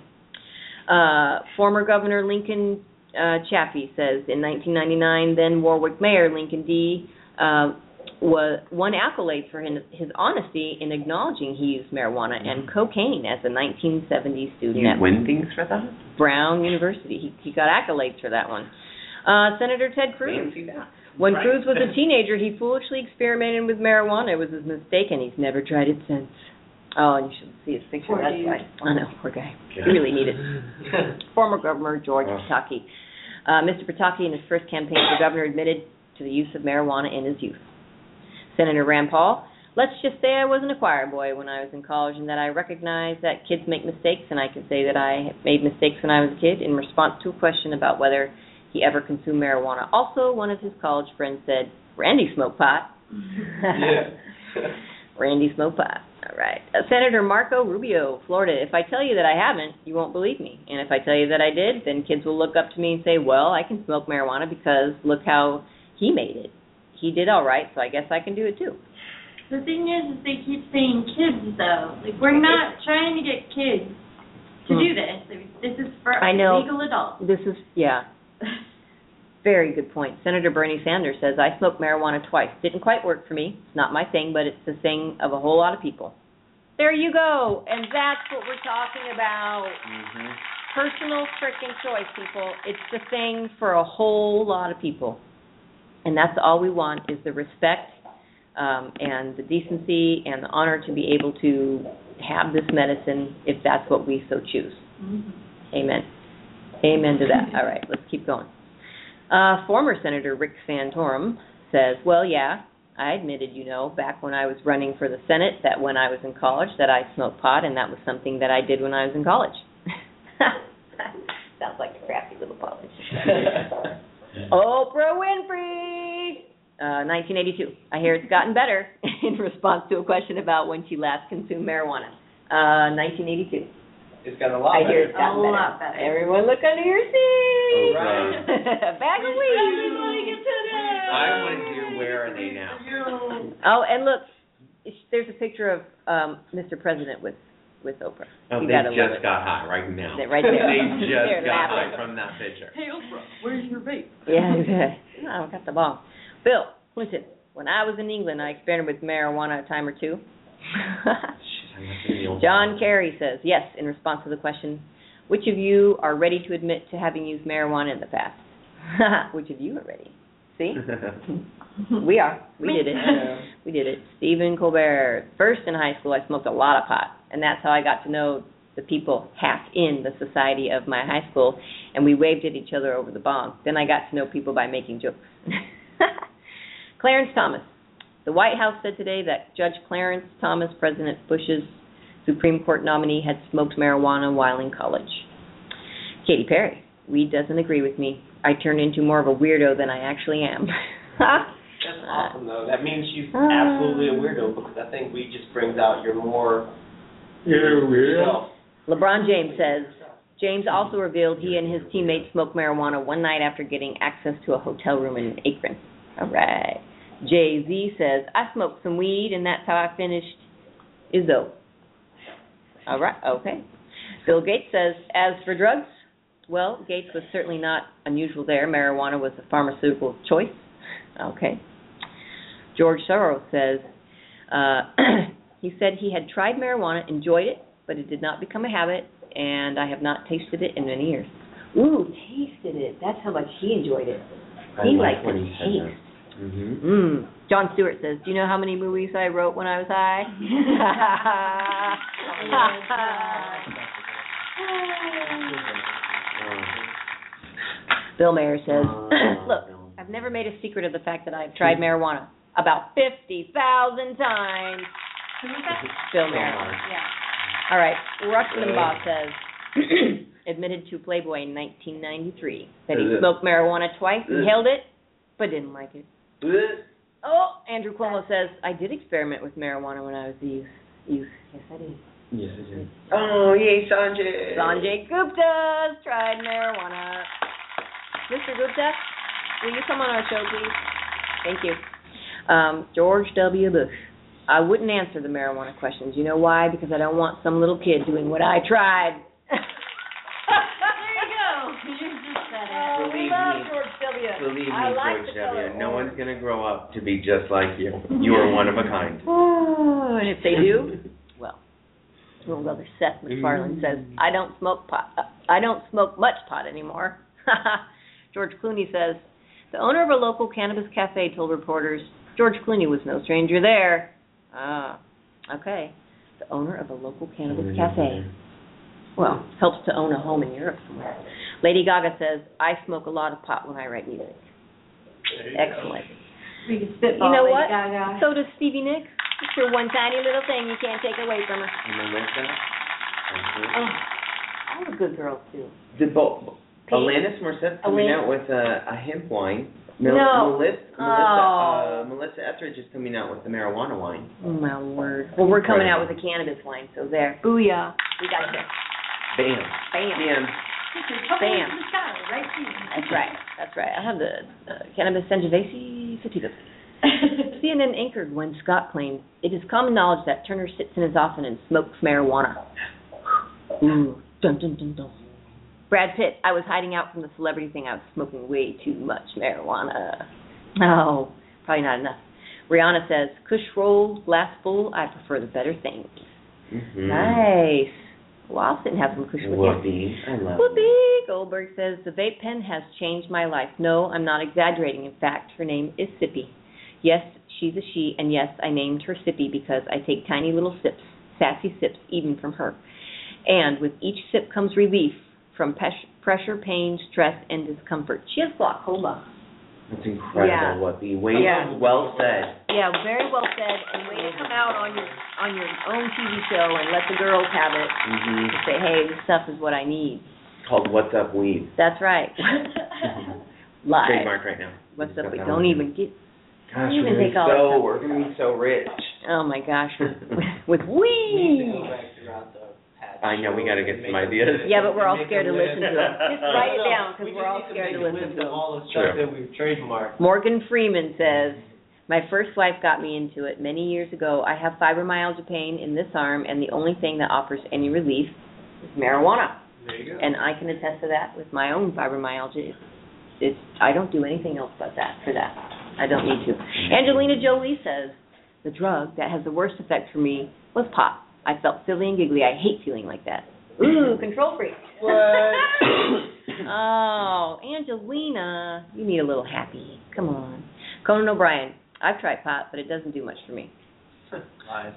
Uh, former Governor Lincoln uh, Chafee says in nineteen ninety-nine, then Warwick Mayor Lincoln D. Uh, was, won accolades for his, his honesty in acknowledging he used marijuana and cocaine as a nineteen seventies student You at win things for that? Brown University. He, he got accolades for that one. Uh, Senator Ted Cruz. When Right. Cruz was a teenager, he foolishly experimented with marijuana. It was his mistake, and he's never tried it since. Oh, and you should see his picture Poor of that dude. guy. I know, poor guy. He really needed it. Former Governor George Oh. Pataki. Uh, Mister Pataki, in his first campaign for governor, admitted to the use of marijuana in his youth. Senator Rand Paul, let's just say I wasn't a choir boy when I was in college and that I recognize that kids make mistakes, and I can say that I made mistakes when I was a kid in response to a question about whether he ever consumed marijuana. Also, one of his college friends said, Randy smoked pot. Yeah. Randy smoked pot. All right. Uh, Senator Marco Rubio, Florida. If I tell you that I haven't, you won't believe me. And if I tell you that I did, then kids will look up to me and say, well, I can smoke marijuana because look how he made it. He did all right, so I guess I can do it too. The thing is, is they keep saying kids, though. Like, we're not trying to get kids to Hmm. do this. I mean, this is for I know. legal adults. This is, yeah. Very good point. Senator Bernie Sanders says, I smoked marijuana twice. Didn't quite work for me. It's not my thing, but it's the thing of a whole lot of people. There you go. And that's what we're talking about. Mm-hmm. Personal frickin' choice, people. It's the thing for a whole lot of people. And that's all we want is the respect um, and the decency and the honor to be able to have this medicine if that's what we so choose. Mm-hmm. Amen. Amen to that. All right, let's keep going. Uh, former Senator Rick Santorum says, well, yeah, I admitted, you know, back when I was running for the Senate that when I was in college that I smoked pot, and that was something that I did when I was in college. Sounds like a crafty little politician. Oprah Winfrey! Uh, nineteen eighty-two. I hear it's gotten better in response to a question about when she last consumed marijuana. Uh, nineteen eighty-two. It's got a lot I better. hear it's gotten A better. lot better. Everyone look under your seat. Right. Bag of weed. Everybody get to this. I want to do where are they now? Oh, and look, there's a picture of um, Mister President with, with Oprah. Oh, You they gotta love just it. got high right now. They're right there. They just They're got laughing. high from that picture. Hey, Oprah, where's your vape? Yeah, okay. No, I got the ball. Bill Clinton, when I was in England, I experimented with marijuana a time or two. John Kerry says, yes, in response to the question, which of you are ready to admit to having used marijuana in the past? Which of you are ready? See? We are. We did it. We did it. Stephen Colbert. First in high school, I smoked a lot of pot, and that's how I got to know the people half in the society of my high school, and we waved at each other over the bong. Then I got to know people by making jokes. Clarence Thomas. The White House said today that Judge Clarence Thomas, President Bush's Supreme Court nominee, had smoked marijuana while in college. Katy Perry. Reed doesn't agree with me. I turned into more of a weirdo than I actually am. That's awesome, though. That means she's absolutely a weirdo, because I think weed just brings out your more self. LeBron James says, James also revealed he and his teammates smoked marijuana one night after getting access to a hotel room in Akron. All right. Jay-Z says, I smoked some weed, and that's how I finished Izzo. All right, okay. Bill Gates says, as for drugs, well, Gates was certainly not unusual there. Marijuana was a pharmaceutical choice. Okay. George Soros says, uh, he said he had tried marijuana, enjoyed it, but it did not become a habit, and I have not tasted it in many years. Ooh, tasted it. That's how much he enjoyed it. He liked the taste. Mm-hmm. Mm. John Stewart says, do you know how many movies I wrote when I was high? Bill Mayer says, look, I've never made a secret of the fact that I've tried marijuana about fifty thousand times. Bill Mayer. Yeah. All right, Rush Limbaugh says, admitted to Playboy in nineteen ninety-three that he smoked marijuana twice, inhaled it, but didn't like it. Oh, Andrew Cuomo says, I did experiment with marijuana when I was a youth. youth. Yes, I did. Yes, I did. Oh, yay, Sanjay. Sanjay Gupta's tried marijuana. Mister Gupta, will you come on our show, please? Thank you. Um, George W. Bush. I wouldn't answer the marijuana questions. You know why? Because I don't want some little kid doing what I tried. There you go. You just said it. Oh, we Believe love me. George W. Believe me, I like George the color W., no orange. one's going to grow up to be just like you. You are one of a kind. Oh, and if they do, well, little brother Seth MacFarlane says, I don't smoke pot. Uh, I don't smoke much pot anymore. George Clooney says, the owner of a local cannabis cafe told reporters George Clooney was no stranger there. Ah, okay. The owner of a local cannabis cafe. Well, helps to own a home in Europe somewhere. Lady Gaga says, I smoke a lot of pot when I write music. Excellent. We can spitball You know Lady what? Gaga. So does Stevie Nicks. It's her one tiny little thing you can't take away from her. And Melissa. Oh, all the good girls do. The bo- Pete? Alanis Morissette's coming Alanis? out with a, a hemp wine. Mel- No. Melissa, Oh. Melissa, uh, Melissa Etheridge is coming out with the marijuana wine. Oh, my word. Well, we're coming out with a cannabis wine, so there. Booyah. We got you. Bam. Bam. Bam. Bam. The sky, right here. That's right. That's right. I have the uh, cannabis Sangiovese sativa. C N N anchored when Scott claimed, it is common knowledge that Turner sits in his office and smokes marijuana. Ooh. Dun, dun, dun, dun. Brad Pitt, I was hiding out from the celebrity thing. I was smoking way too much marijuana. No, probably not enough. Rihanna says, Kush roll, glass full, I prefer the better things. Mm-hmm. Nice. Well, I'll sit and have some Kush with you. Whoopee. I love it. Whoopee! Goldberg says, the vape pen has changed my life. No, I'm not exaggerating. In fact, her name is Sippy. Yes, she's a she, and yes, I named her Sippy because I take tiny little sips, sassy sips, even from her. And with each sip comes relief from pes- pressure, pain, stress, and discomfort. She has glaucoma. That's incredible, Yeah. Whoopi. Way Yeah. well said. Yeah, very well said, and way to come out on your on your own T V show and let the girls have it. Mm-hmm. To say, hey, this stuff is what I need. Called What's Up Weed. That's right. Live. Trademark right now. What's Just up? got We that don't one. even get. Gosh, don't even we're take gonna all be so that. we're gonna be so rich. Oh my gosh, with, with We need to weed. go back throughout the past I know, we shows gotta get and some make a ideas. list. Yeah, but we're all Make a scared to list. listen to them. Just write it No, down because we we're just all need scared to make a listen list to of them. all the stuff True. that we've trademarked. Morgan Freeman says, my first wife got me into it many years ago. I have fibromyalgia pain in this arm, and the only thing that offers any relief is marijuana. There you go. And I can attest to that with my own fibromyalgia. It's, it's I don't do anything else but that for that. I don't need to. Angelina Jolie says, the drug that has the worst effect for me was pot. I felt silly and giggly. I hate feeling like that. Ooh, control freak. What? Oh, Angelina, you need a little happy. Come on. Conan O'Brien, I've tried pot, but it doesn't do much for me. Lies.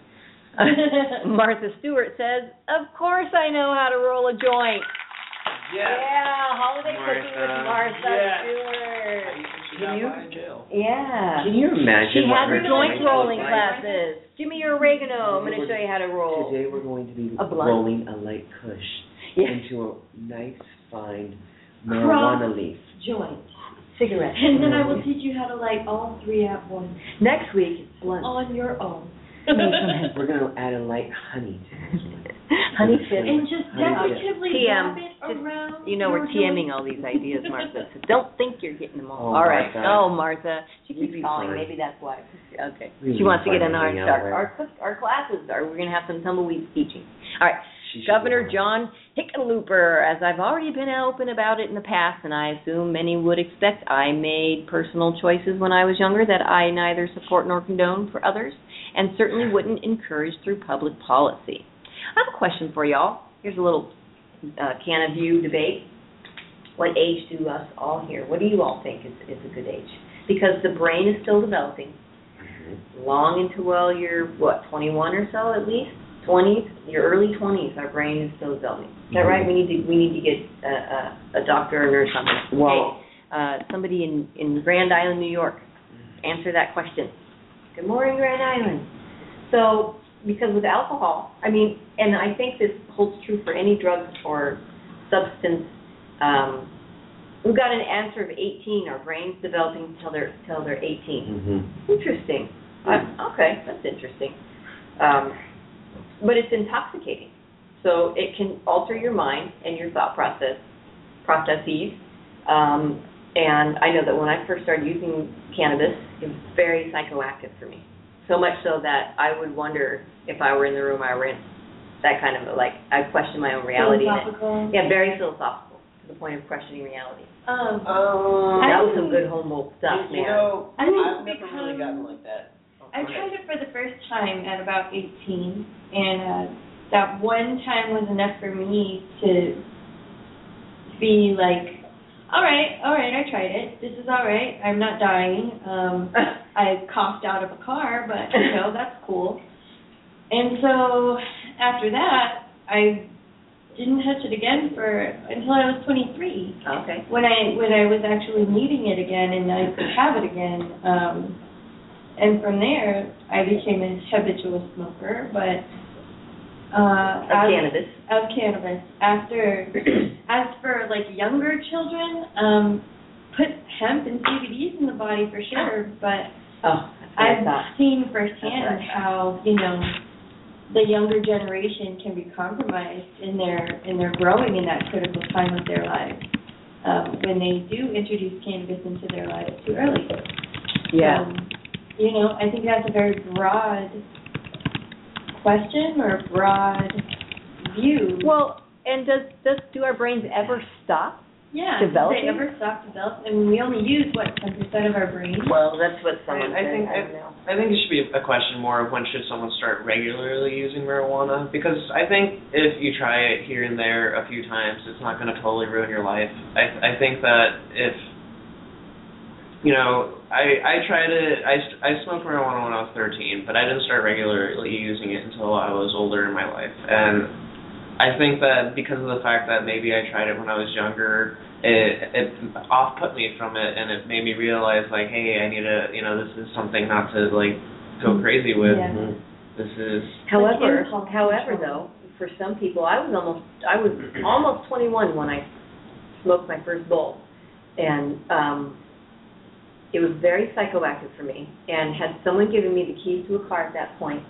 Martha Stewart says, of course I know how to roll a joint. Yes. Yeah, holiday cooking with Martha. Martha Yes. Stewart. She Can got you- by in jail. Yeah. Can you imagine She what had her her joint joint rolling looks like? classes. Give me your oregano. I'm going to show you how to roll. Today we're going to be A blunt. rolling a light kush Yes. into a nice, fine marijuana leaf. Joint. Cigarette. And then I will teach you how to light all three at once Next week, it's blunt. on your own. We're going to add a light honey to it. Honey tip. And just decoratively T M, wrap it just- around. You know, we're your TMing joint. all these ideas, Martha. So don't think you're getting them all. Oh, all right. Martha. Oh, Martha. She You'd keeps be calling. fine. Maybe that's why. Okay. You'd She be wants to get fine in our hanging out our with. our, cook- our classes. Are we're gonna have some tumbleweed teaching? All right. She should Governor be John Hickenlooper, as I've already been open about it in the past, and I assume many would expect, I made personal choices when I was younger that I neither support nor condone for others, and certainly wouldn't encourage through public policy. I have a question for y'all. Here's a little uh, can of view debate. What age do us all here? What do you all think is, is a good age? Because the brain is still developing. Mhm. Long into, well, you're, what, twenty-one or so at least? twenties, your early twenties, our brain is still developing. Is that right? We need to we need to get a, a, a doctor or a nurse on this. Well- Hey, uh, somebody in, in Grand Island, New York, answer that question. Good morning, Grand Island. So, because with alcohol, I mean, and I think this holds true for any drug or substance, um, we've got an answer of eighteen. Our brain's developing till they're till they're eighteen. Mhm. Interesting. Uh, okay, that's interesting. Um, but it's intoxicating, so it can alter your mind and your thought process processes. Um, and I know that when I first started using cannabis, it was very psychoactive for me. So much so that I would wonder if I were in the room I were in. That kind of like I question my own reality. Philosophical. Yeah, very philosophical to the point of questioning reality. Um, Um, That I was some think- good Humboldt stuff, you man. know, I think I've never really because- gotten like that. I tried it for the first time at about eighteen, and uh, that one time was enough for me to be like, all right, all right, I tried it. This is all right. I'm not dying. Um, I coughed out of a car, but, you know, that's cool. And so after that, I didn't touch it again for until I was twenty-three. Okay. When I when I was actually needing it again and I could have it again. Um, and from there, I became a habitual smoker, but uh, Of as, cannabis. Of cannabis. After, as for like younger children, um, put hemp and C B Ds in the body for sure, but Oh, I've thought. seen firsthand how, you know, the younger generation can be compromised in their in their growing in that critical time of their lives um, when they do introduce cannabis into their lives too early. Yeah. Um, you know, I think that's a very broad question or broad view. Well, and does, does do our brains ever stop? Yeah, developing? they ever stop developing? I mean, we only use, what, ten percent of our brain? Well, that's what someone I said. think I don't know. I think it should be a question more of when should someone start regularly using marijuana, because I think if you try it here and there a few times, it's not going to totally ruin your life. I I think that if, you know, I I tried it, I, I smoked marijuana when I was thirteen, but I didn't start regularly using it until I was older in my life, and I think that because of the fact that maybe I tried it when I was younger, it it off-put me from it, and it made me realize, like, hey, I need to, you know, this is something not to, like, go crazy with. Yeah. This is... However, impulse however, control. though, for some people, I was almost, I was almost twenty-one when I smoked my first bowl, and um, it was very psychoactive for me. And had someone given me the keys to a car at that point,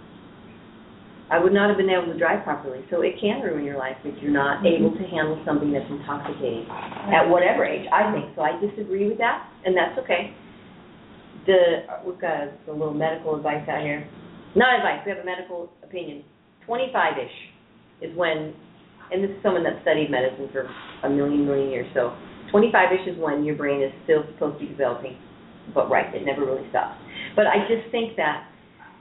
I would not have been able to drive properly. So it can ruin your life if you're not Mm-hmm. able to handle something that's intoxicating at whatever age, I think. So I disagree with that, and that's okay. The we've got a, a little medical advice out here. Not advice, we have a medical opinion. twenty-five-ish is when, and this is someone that studied medicine for a million, million years, so twenty-five-ish is when your brain is still supposed to be developing, but right, it never really stops. But I just think that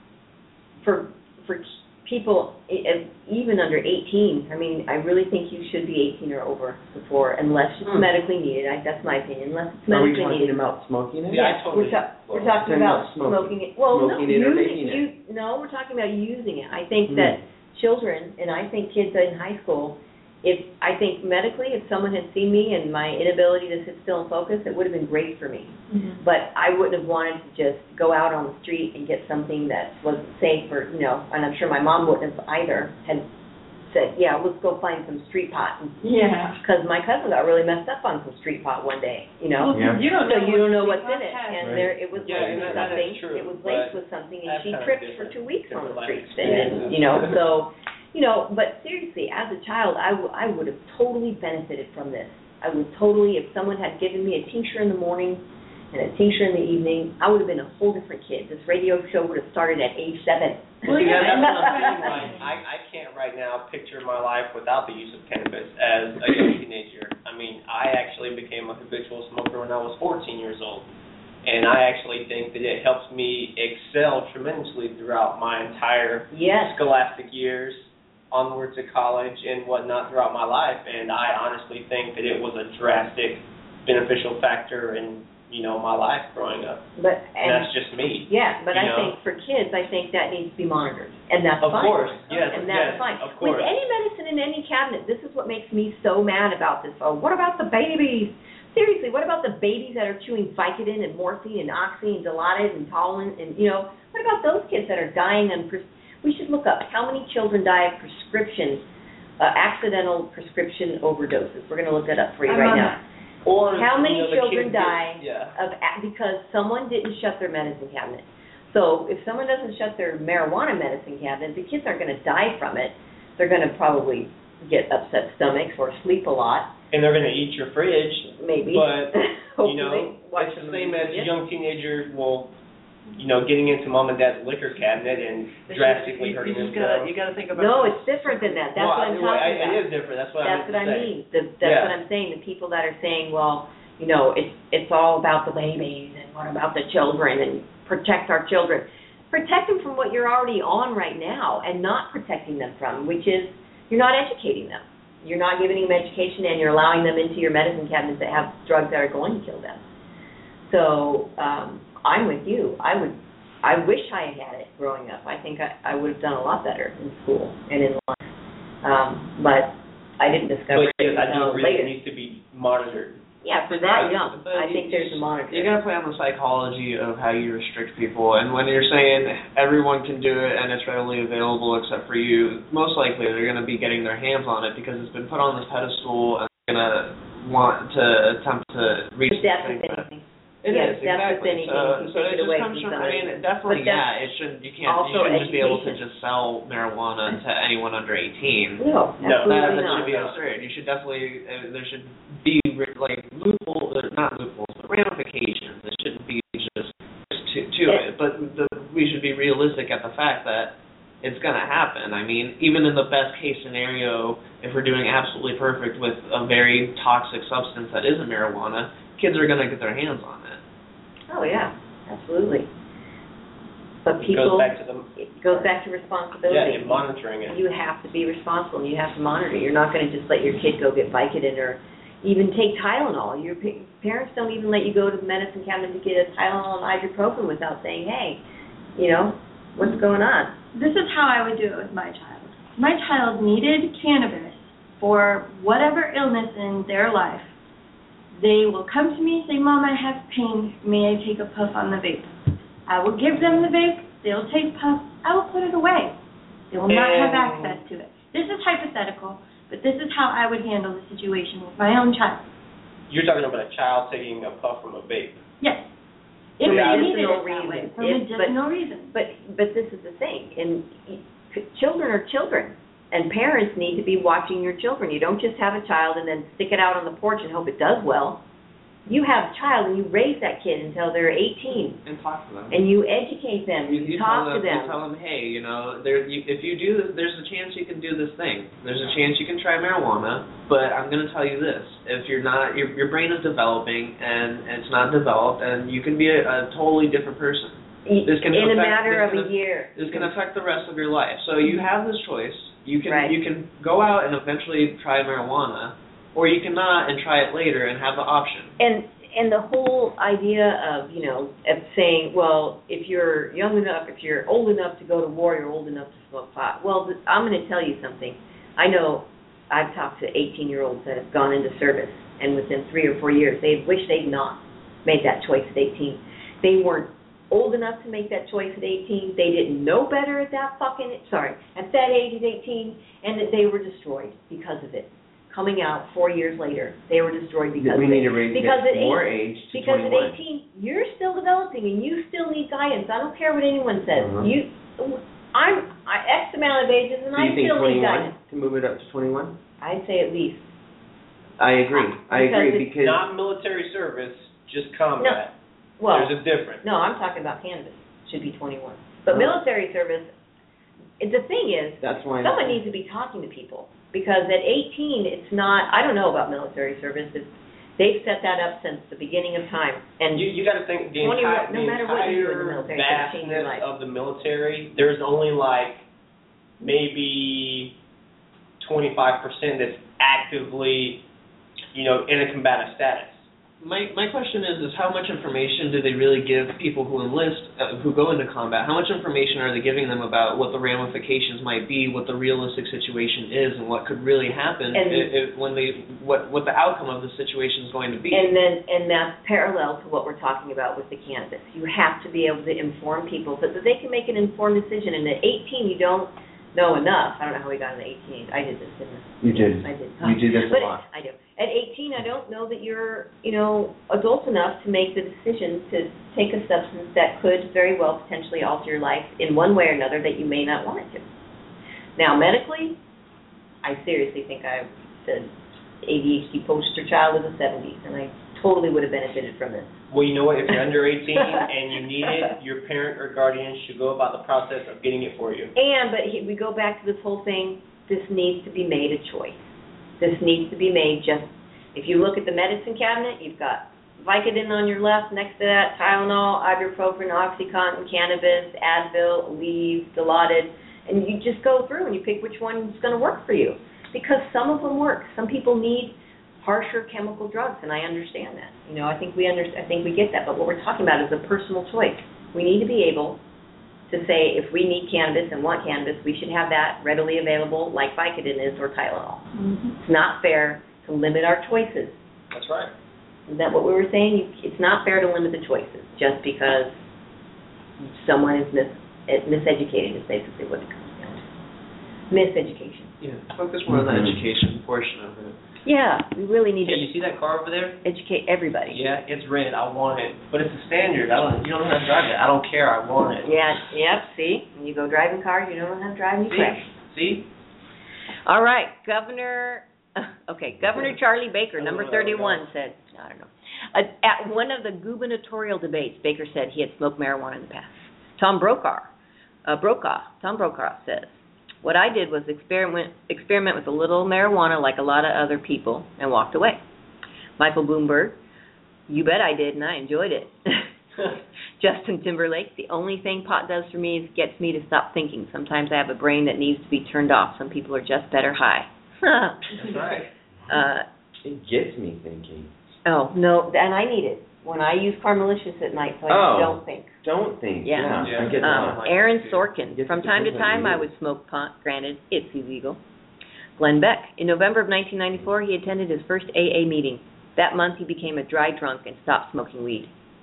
for for people, even under eighteen, I mean, I really think you should be eighteen or over before, unless it's Hmm. medically needed. I, that's my opinion, unless it's Are we medically talking needed. about smoking it? Yeah, I totally- We're, ta- we're well, talking talking about about smoking. smoking it. Well, Smoking no, it or using, vaping it. you, no, we're talking about using it. I think Hmm. that children, and I think kids in high school, if I think medically, if someone had seen me and my inability to sit still and focus, it would have been great for me. Mhm. But I wouldn't have wanted to just go out on the street and get something that wasn't safe, or, you know, and I'm sure my mom wouldn't have either, had said, yeah, let's go find some street pot. Yeah. Because my cousin got really messed up on some street pot one day, you know? Well, Yeah. you don't So know you don't know what what's in it, has. and Right. there, it was Yeah, laced and with that- something, that's true, it was but laced with something, and that's she kind of tripped for different- two weeks on different the life streets, and, then, experiences. you know, so, you know, but seriously, as a child, I, w- I would have totally benefited from this. I would totally, if someone had given me a tincture in the morning and a tincture in the evening, I would have been a whole different kid. This radio show would have started at age seven. Well, yeah, that's what I'm saying. Like, I, I can't right now picture my life without the use of cannabis as a young teenager. I mean, I actually became a habitual smoker when I was fourteen years old. And I actually think that it helps me excel tremendously throughout my entire Yes. scholastic years, onward to college and whatnot throughout my life. And I honestly think that it was a drastic beneficial factor in, you know, my life growing up. But, And and, that's just me. yeah, but you I know? think for kids, I think that needs to be monitored, and that's Of fine. course, yes, And that's yes, fine. of course. With any medicine in any cabinet, this is what makes me so mad about this. Oh, what about the babies? Seriously, what about the babies that are chewing Vicodin and morphine and Oxy and Dilaudid and Talin, and, you know, what about those kids that are dying on, pres- we should look up how many children die of prescription, uh, accidental prescription overdoses. We're going to look that up for you I'm right on now. Or, How you many know, the children kids get- die Yeah. of a- because someone didn't shut their medicine cabinet? So if someone doesn't shut their marijuana medicine cabinet, the kids aren't going to die from it. They're going to probably get upset stomachs or sleep a lot, And they're going to eat your fridge. maybe. But, Hopefully, you know, watch it's the some same as movies. a young teenager, well, you know, getting into mom and dad's liquor cabinet and drastically you, hurting you just gotta, themselves. you gotta think about No, this. it's different than that. That's well, what I'm I- well, talking I- about. It is different. That's what That's I what I meant to say. mean. The, that's Yeah. what I'm saying. The people that are saying, well, you know, it's it's all about the babies and what about the children and protect our children. Protect them from what you're already on right now and not protecting them from, which is you're not educating them. You're not giving them education, and you're allowing them into your medicine cabinets that have drugs that are going to kill them. So um, I'm with you. I would. I wish I had had it growing up. I think I, I would have done a lot better in school and in life. Um, but I didn't discover But it yes, I do until agree that later. it needs to be monitored. Yeah, for that But- young, but I you- think there's a monitor. You gotta play on the psychology of how you restrict people, and when you're saying everyone can do it and it's readily available except for you, most likely they're gonna be getting their hands on it because it's been put on this pedestal and they're gonna want to attempt to reach But that's the with thing. anything. It Yes, is, that's with exactly. anything. So, You so take it it just away comes from from, I mean, somebody. definitely, But that's yeah, it shouldn't, you can't, you also shouldn't just be able to education. just sell marijuana to anyone under eighteen. No, No, absolutely That, that not. should be absurd. You should definitely, uh, there should be, like, loopholes, uh, not loopholes, but ramifications. It shouldn't be just, just to, to it, but the, we should be realistic at the fact that it's going to happen. I mean, even in the best case scenario, if we're doing absolutely perfect with a very toxic substance that isn't marijuana, kids are going to get their hands on it. Oh, yeah, absolutely. But It people, goes back to the, it goes back to responsibility. yeah, and monitoring it. You have to be responsible, and you have to monitor. You're not going to just let your kid go get Vicodin or even take Tylenol. Your pa- parents don't even let you go to the medicine cabinet to get a Tylenol and ibuprofen without saying, hey, you know, what's going on? This is how I would do it with my child. My child needed cannabis for whatever illness in their life. They will come to me and say, Mom, I have pain. May I take a puff on the vape? I will give them the vape. They'll take puffs. I will put it away. They will not have access to it. This is hypothetical, but this is how I would handle the situation with my own child. You're talking about a child taking a puff from a vape. Yes. If For they medicinal needed it that reasons. way, for If- but- medicinal reasons. But but this is the thing, and y- children are children, and parents need to be watching your children. You don't just have a child and then stick it out on the porch and hope it does well. You have a child and you raise that kid until they're eighteen, And talk to them. and you educate them, You, you, you talk tell them, to them. You tell them, hey, you know, there. You, if you do this, there's a chance you can do this thing. There's a chance you can try marijuana, but I'm going to tell you this: if you're not, your your brain is developing and, and it's not developed, and you can be a, a totally different person. This can in a affect- matter of this a can- year. This can affect the rest of your life. So you have this choice. You can Right. you can go out and eventually try marijuana, or you cannot and try it later and have the option. And and the whole idea of, you know, of saying, well, if you're young enough, if you're old enough to go to war, you're old enough to smoke pot. Well, th- I'm going to tell you something. I know I've talked to eighteen-year-olds that have gone into service, and within three or four years, they wish they'd not made that choice at eighteen. They weren't old enough to make that choice at eighteen. They didn't know better at that fucking, sorry, at that age at eighteen, and that they were destroyed because of it. Coming out four years later, they were destroyed because We of need it. to raise Because it at more eight- age to Because twenty-one. at eighteen, you're still developing and you still need guidance. I don't care what anyone says. Uh-huh. You, I'm I, X amount of ages and Do I you think still need twenty-one guidance. to move it up to twenty-one? I'd say at least. I agree. I Because agree it's because Not military service, just combat. Well, There's a difference. no, I'm talking about cannabis. Should be twenty-one. But Oh. military service, it- the thing is, that's why someone needs to be talking to people. Because at eighteen, it's not, I don't know about military service. It's, they've set that up since the beginning of time. And You you got to think the twenty, entire, no the matter what you do in the entire military, it's gonna change your life. vastness of the military, there's only like maybe twenty-five percent that's actively, you know, in a combative status. My my question is is how much information do they really give people who enlist, uh, who go into combat? How much information are they giving them about what the ramifications might be, what the realistic situation is, and what could really happen And- i i when they what what the outcome of the situation is going to be? And then, and that's parallel to what we're talking about with the cannabis. You have to be able to inform people so that they can make an informed decision. And at eighteen, you don't know enough. I don't know how we got into eighteen. I did this, didn't I? you did. I did. You do this a But lot. I do. At eighteen, I don't know that you're, you know, adult enough to make the decision to take a substance that could very well potentially alter your life in one way or another that you may not want it to. Now, medically, I seriously think I the A D H D poster child of the seventies, and I totally would have benefited from this. Well, you know what? If you're under eighteen and you need it, your parent or guardian should go about the process of getting it for you. And, but he, we go back to this whole thing, this needs to be made a choice. This needs to be made just, if you look at the medicine cabinet, you've got Vicodin on your left, next to that, Tylenol, ibuprofen, OxyContin, cannabis, Advil, Aleve, Dilaudid, and you just go through and you pick which one is going to work for you. Because some of them work. Some people need harsher chemical drugs, and I understand that. You know, I think we under, I think we get that, but what we're talking about is a personal choice. We need to be able to say if we need cannabis and want cannabis, we should have that readily available like Vicodin is or Tylenol. Mm-hmm. It's not fair to limit our choices. That's right. Is that what we were saying? You, it's not fair to limit the choices just because someone is mis, miseducated is basically what it comes down to. Miseducation. Yeah, focus more on the Mhm. education portion of it. Yeah, we really need Hey, you to see that car over there? educate everybody. Yeah, it's red. I want it, but it's a standard. I don't. You don't know how to drive it. I don't care. I want it. Yeah, yep, see? When you go driving cars, you don't know how to drive, and you See? crash. See? All right, Governor, okay, Governor Charlie Baker, number Oh, thirty-one, said, I don't know. Uh, At one of the gubernatorial debates, Baker said he had smoked marijuana in the past. Tom Brokaw, uh, Brokaw, Tom Brokaw says, what I did was experiment experiment with a little marijuana like a lot of other people and walked away. Michael Bloomberg, you bet I did, and I enjoyed it. Justin Timberlake, the only thing pot does for me is gets me to stop thinking. Sometimes I have a brain that needs to be turned off. Some people are just better high. That's right. Uh, It gets me thinking. oh, no, and I need it. When I use Carmelicious at night, so I Oh. don't think. Don't think. Yeah. Yeah. Yeah. I get Um, that. Aaron Sorkin. Gets From the time to different time, I needles. would smoke pot. Granted, it's illegal. Glenn Beck. In November of nineteen ninety-four, he attended his first A A meeting. That month, he became a dry drunk and stopped smoking weed.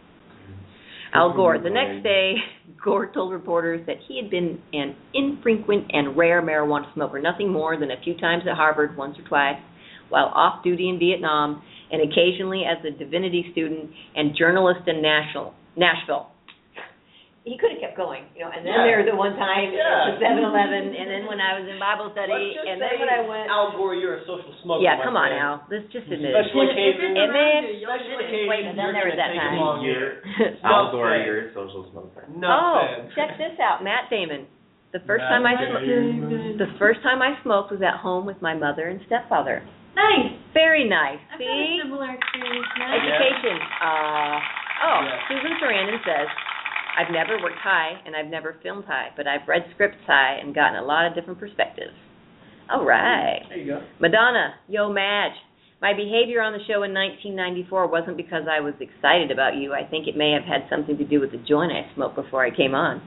Al Gore. The next day, Gore told reporters that he had been an infrequent and rare marijuana smoker, nothing more than a few times at Harvard, once or twice, while off duty in Vietnam, and occasionally as a divinity student and journalist in Nashville. Nashville. He could have kept going, you know, and then Yeah. there was the one time Yeah. at the seven eleven, and then when I was in Bible study, Let's just and say, then when I went... Al Gore, you're a social smoker. Yeah, my come on, friend. Al. Let's just admit it. Special occasions. And then... Special occasions. Wait, and then you're there was gonna that take time. a long You're year. Al No Gore, fair. you're a social smoker. No oh, fair. check this out, Matt Damon. The first Matt time I Damon. smoked, the first time I smoked was at home with my mother and stepfather. Nice. Very nice. I've See, had a similar experience now. education. Uh, oh, Yeah. Susan Sarandon says, I've never worked high and I've never filmed high, but I've read scripts high and gotten a lot of different perspectives. All right. There you go. Madonna, yo, Madge. My behavior on the show in nineteen ninety-four wasn't because I was excited about you. I think it may have had something to do with the joint I smoked before I came on.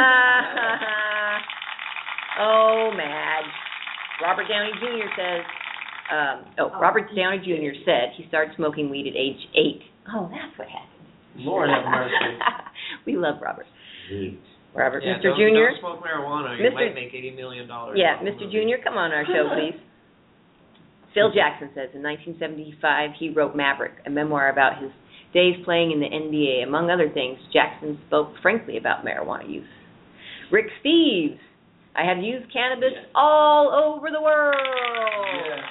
Oh, Madge. Robert Downey Junior says, um, oh, Robert Downey Junior said he started smoking weed at age eight. Oh, that's what happened. Lord have mercy. We love Robert. Sweet. Robert, Yeah, Mister don't, Junior Don't smoke marijuana. You Mister might make eighty million dollars. Yeah, Mister Junior, come on our show, please. Phil Jackson says in nineteen seventy-five he wrote Maverick, a memoir about his days playing in the N B A. Among other things, Jackson spoke frankly about marijuana use. Rick Steves, I have used cannabis Yes. all over the world. Yeah.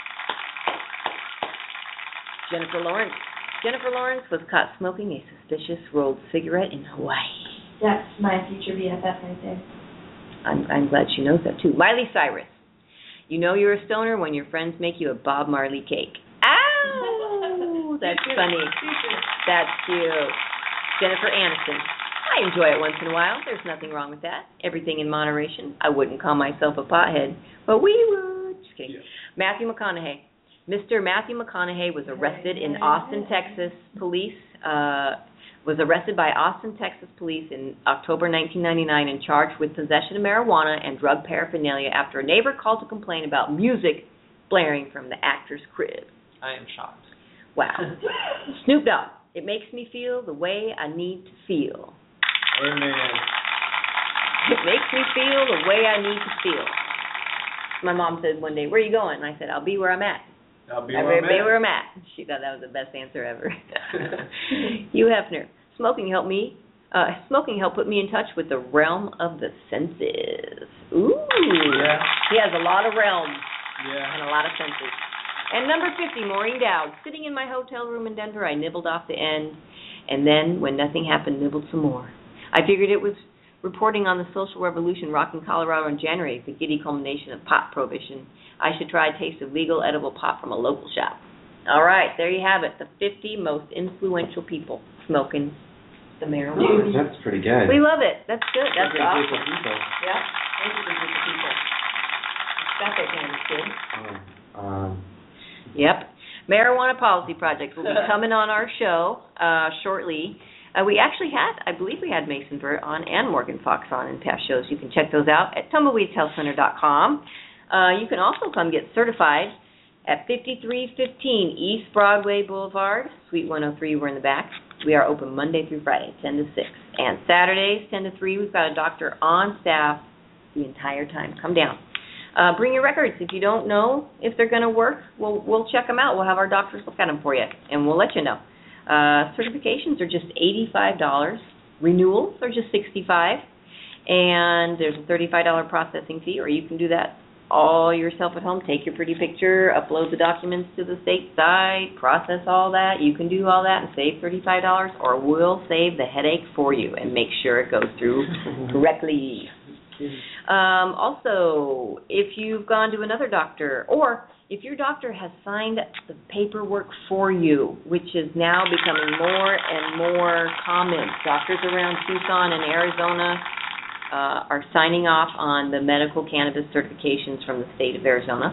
Jennifer Lawrence. Jennifer Lawrence was caught smoking a suspicious rolled cigarette in Hawaii. That's my future B F F right there. I'm, I'm glad she knows that, too. Miley Cyrus. You know you're a stoner when your friends make you a Bob Marley cake. Ow! That's funny. That's cute. Jennifer Aniston. I enjoy it once in a while. There's nothing wrong with that. Everything in moderation. I wouldn't call myself a pothead, but we would. Just kidding. Yeah. Matthew McConaughey. Mister Matthew McConaughey was arrested in Austin, Texas. Police uh, was arrested by Austin, Texas police in October nineteen ninety-nine and charged with possession of marijuana and drug paraphernalia after a neighbor called to complain about music blaring from the actor's crib. I am shocked. Wow. Snoop Dogg. It makes me feel the way I need to feel. Amen. It makes me feel the way I need to feel. My mom said one day, "Where are you going?" And I said, "I'll be where I'm at." I'll be I'll where I'm be at. where I'm at. She thought that was the best answer ever. Hugh Hefner. Smoking helped me. Uh, smoking helped put me in touch with the realm of the senses. Ooh. Yeah. He has a lot of realms Yeah. and a lot of senses. And number fifty, Maureen Dowd. Sitting in my hotel room in Denver, I nibbled off the end, and then, when nothing happened, nibbled some more. I figured it was reporting on the social revolution rocking Colorado in January, the giddy culmination of pot prohibition. I should try a taste of legal edible pot from a local shop. All right, there you have it, the fifty most influential people smoking the marijuana. That's pretty good. We love it. That's good. That's Great group of awesome. people. Yeah, thank you for the people. Got that kind of good. Um, um, Yep. Marijuana Policy Project will be coming on our show uh, shortly. Uh, we actually had, I believe we had Mason Burt on and Morgan Fox on in past shows. You can check those out at tumbleweeds health center dot com. Uh, you can also come get certified at fifty-three fifteen East Broadway Boulevard, Suite one oh three. We're in the back. We are open Monday through Friday, ten to six. And Saturdays, ten to three, we've got a doctor on staff the entire time. Come down. Uh, bring your records. If you don't know if they're going to work, we'll, we'll check them out. We'll have our doctors look at them for you, and we'll let you know. Uh, certifications are just eighty-five dollars. Renewals are just sixty-five dollars. And there's a thirty-five dollars processing fee, or you can do that all yourself at home. Take your pretty picture, upload the documents to the state site, process all that. You can do all that and save thirty-five dollars, or we'll save the headache for you and make sure it goes through correctly. Um, also, if you've gone to another doctor, or if your doctor has signed the paperwork for you, which is now becoming more and more common. Doctors around Tucson and Arizona uh, are signing off on the medical cannabis certifications from the state of Arizona,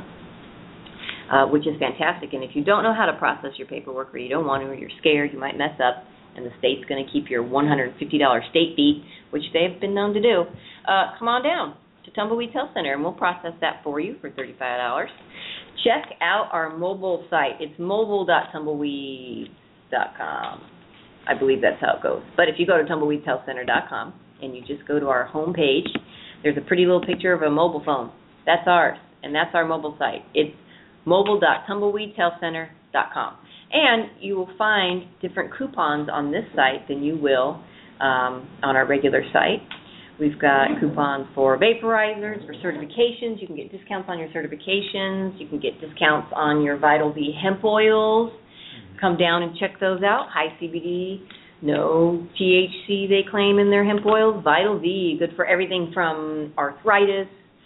uh, which is fantastic. And if you don't know how to process your paperwork, or you don't want to, or you're scared, you might mess up, and the state's going to keep your one hundred fifty dollars state fee, which they have been known to do, uh, come on down to Tumbleweeds Health Center, and we'll process that for you for thirty-five dollars. Check out our mobile site. It's mobile dot tumbleweeds dot com. I believe that's how it goes. But if you go to tumbleweeds health center dot com and you just go to our home page, there's a pretty little picture of a mobile phone. That's ours, and that's our mobile site. It's mobile dot tumbleweeds health center dot com. And you will find different coupons on this site than you will um, on our regular site. We've got coupons for vaporizers, for certifications. You can get discounts on your certifications. You can get discounts on your Vital V hemp oils. Come down and check those out. High C B D, no T H C they claim in their hemp oils. Vital V, good for everything from arthritis,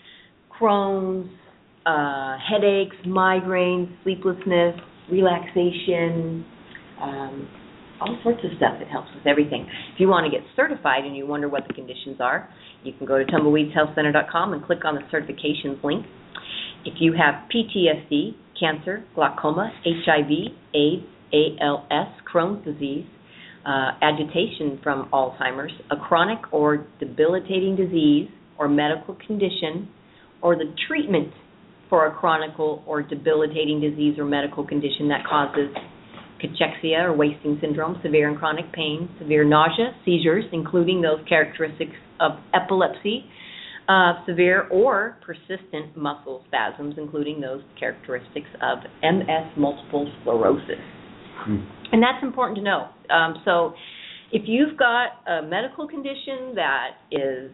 Crohn's, uh, headaches, migraines, sleeplessness, relaxation, um, all sorts of stuff. It helps with everything. If you want to get certified and you wonder what the conditions are, you can go to tumbleweeds health center dot com and click on the certifications link. If you have P T S D, cancer, glaucoma, H I V, AIDS, A L S, Crohn's disease, uh, agitation from Alzheimer's, a chronic or debilitating disease or medical condition, or the treatment for a chronic or debilitating disease or medical condition that causes cachexia or wasting syndrome, severe and chronic pain, severe nausea, seizures, including those characteristics of epilepsy, uh, severe or persistent muscle spasms, including those characteristics of M S, multiple sclerosis. Hmm. And that's important to know. Um, so if you've got a medical condition that is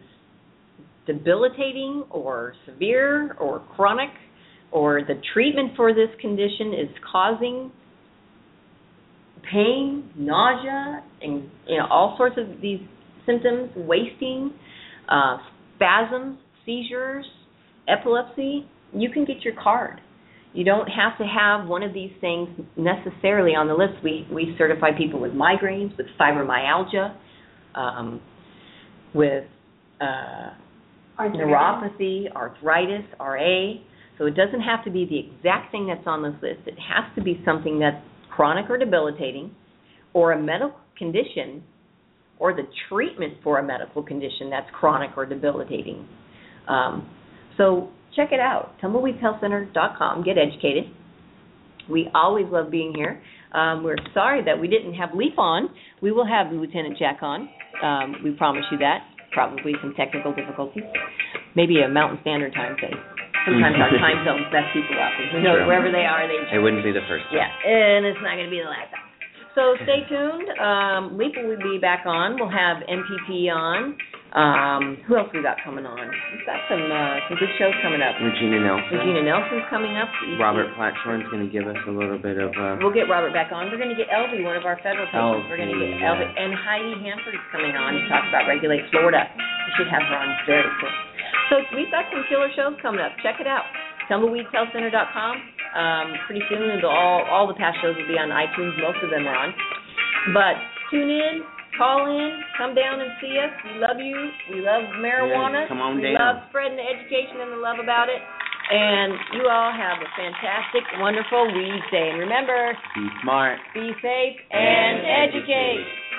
debilitating or severe or chronic, or the treatment for this condition is causing pain, nausea, and you know all sorts of these symptoms, wasting, uh, spasms, seizures, epilepsy, you can get your card. You don't have to have one of these things necessarily on the list. We we certify people with migraines, with fibromyalgia, um, with uh, neuropathy, arthritis, R A. So it doesn't have to be the exact thing that's on this list. It has to be something that's chronic or debilitating, or a medical condition, or the treatment for a medical condition that's chronic or debilitating. Um, so check it out, tumbleweeds health center dot com. Get educated. We always love being here. Um, we're sorry that we didn't have Leaf on. We will have Lieutenant Jack on. Um, we promise you that. Probably some technical difficulties. Maybe a Mountain Standard Time thing. Sometimes our time zones mess people up. You know, wherever they are, they... It wouldn't be the first time. Yeah, and it's not going to be the last time. So stay tuned. Um, Leap will be back on. We'll have M P P on. Um, who else we got coming on? We've got some uh, some good shows coming up. Regina Nelson. Regina Nelson's coming up. Robert Platshorn's going to give us a little bit of... Uh... We'll get Robert back on. We're going to get Elvie, one of our federal patients. We're going to get yeah. Elvie. And Heidi Hanford's coming on to talk about Regulate Florida. We should have her on very soon. So we've got some killer shows coming up. Check it out. tumbleweeds health center dot com. Um, pretty soon, all, all the past shows will be on iTunes. Most of them are on. But tune in, call in, come down and see us. We love you. We love marijuana. Yeah, come on we down. love spreading the education and the love about it. And you all have a fantastic, wonderful weed day. And remember, be smart, be safe, and, and educate. educate.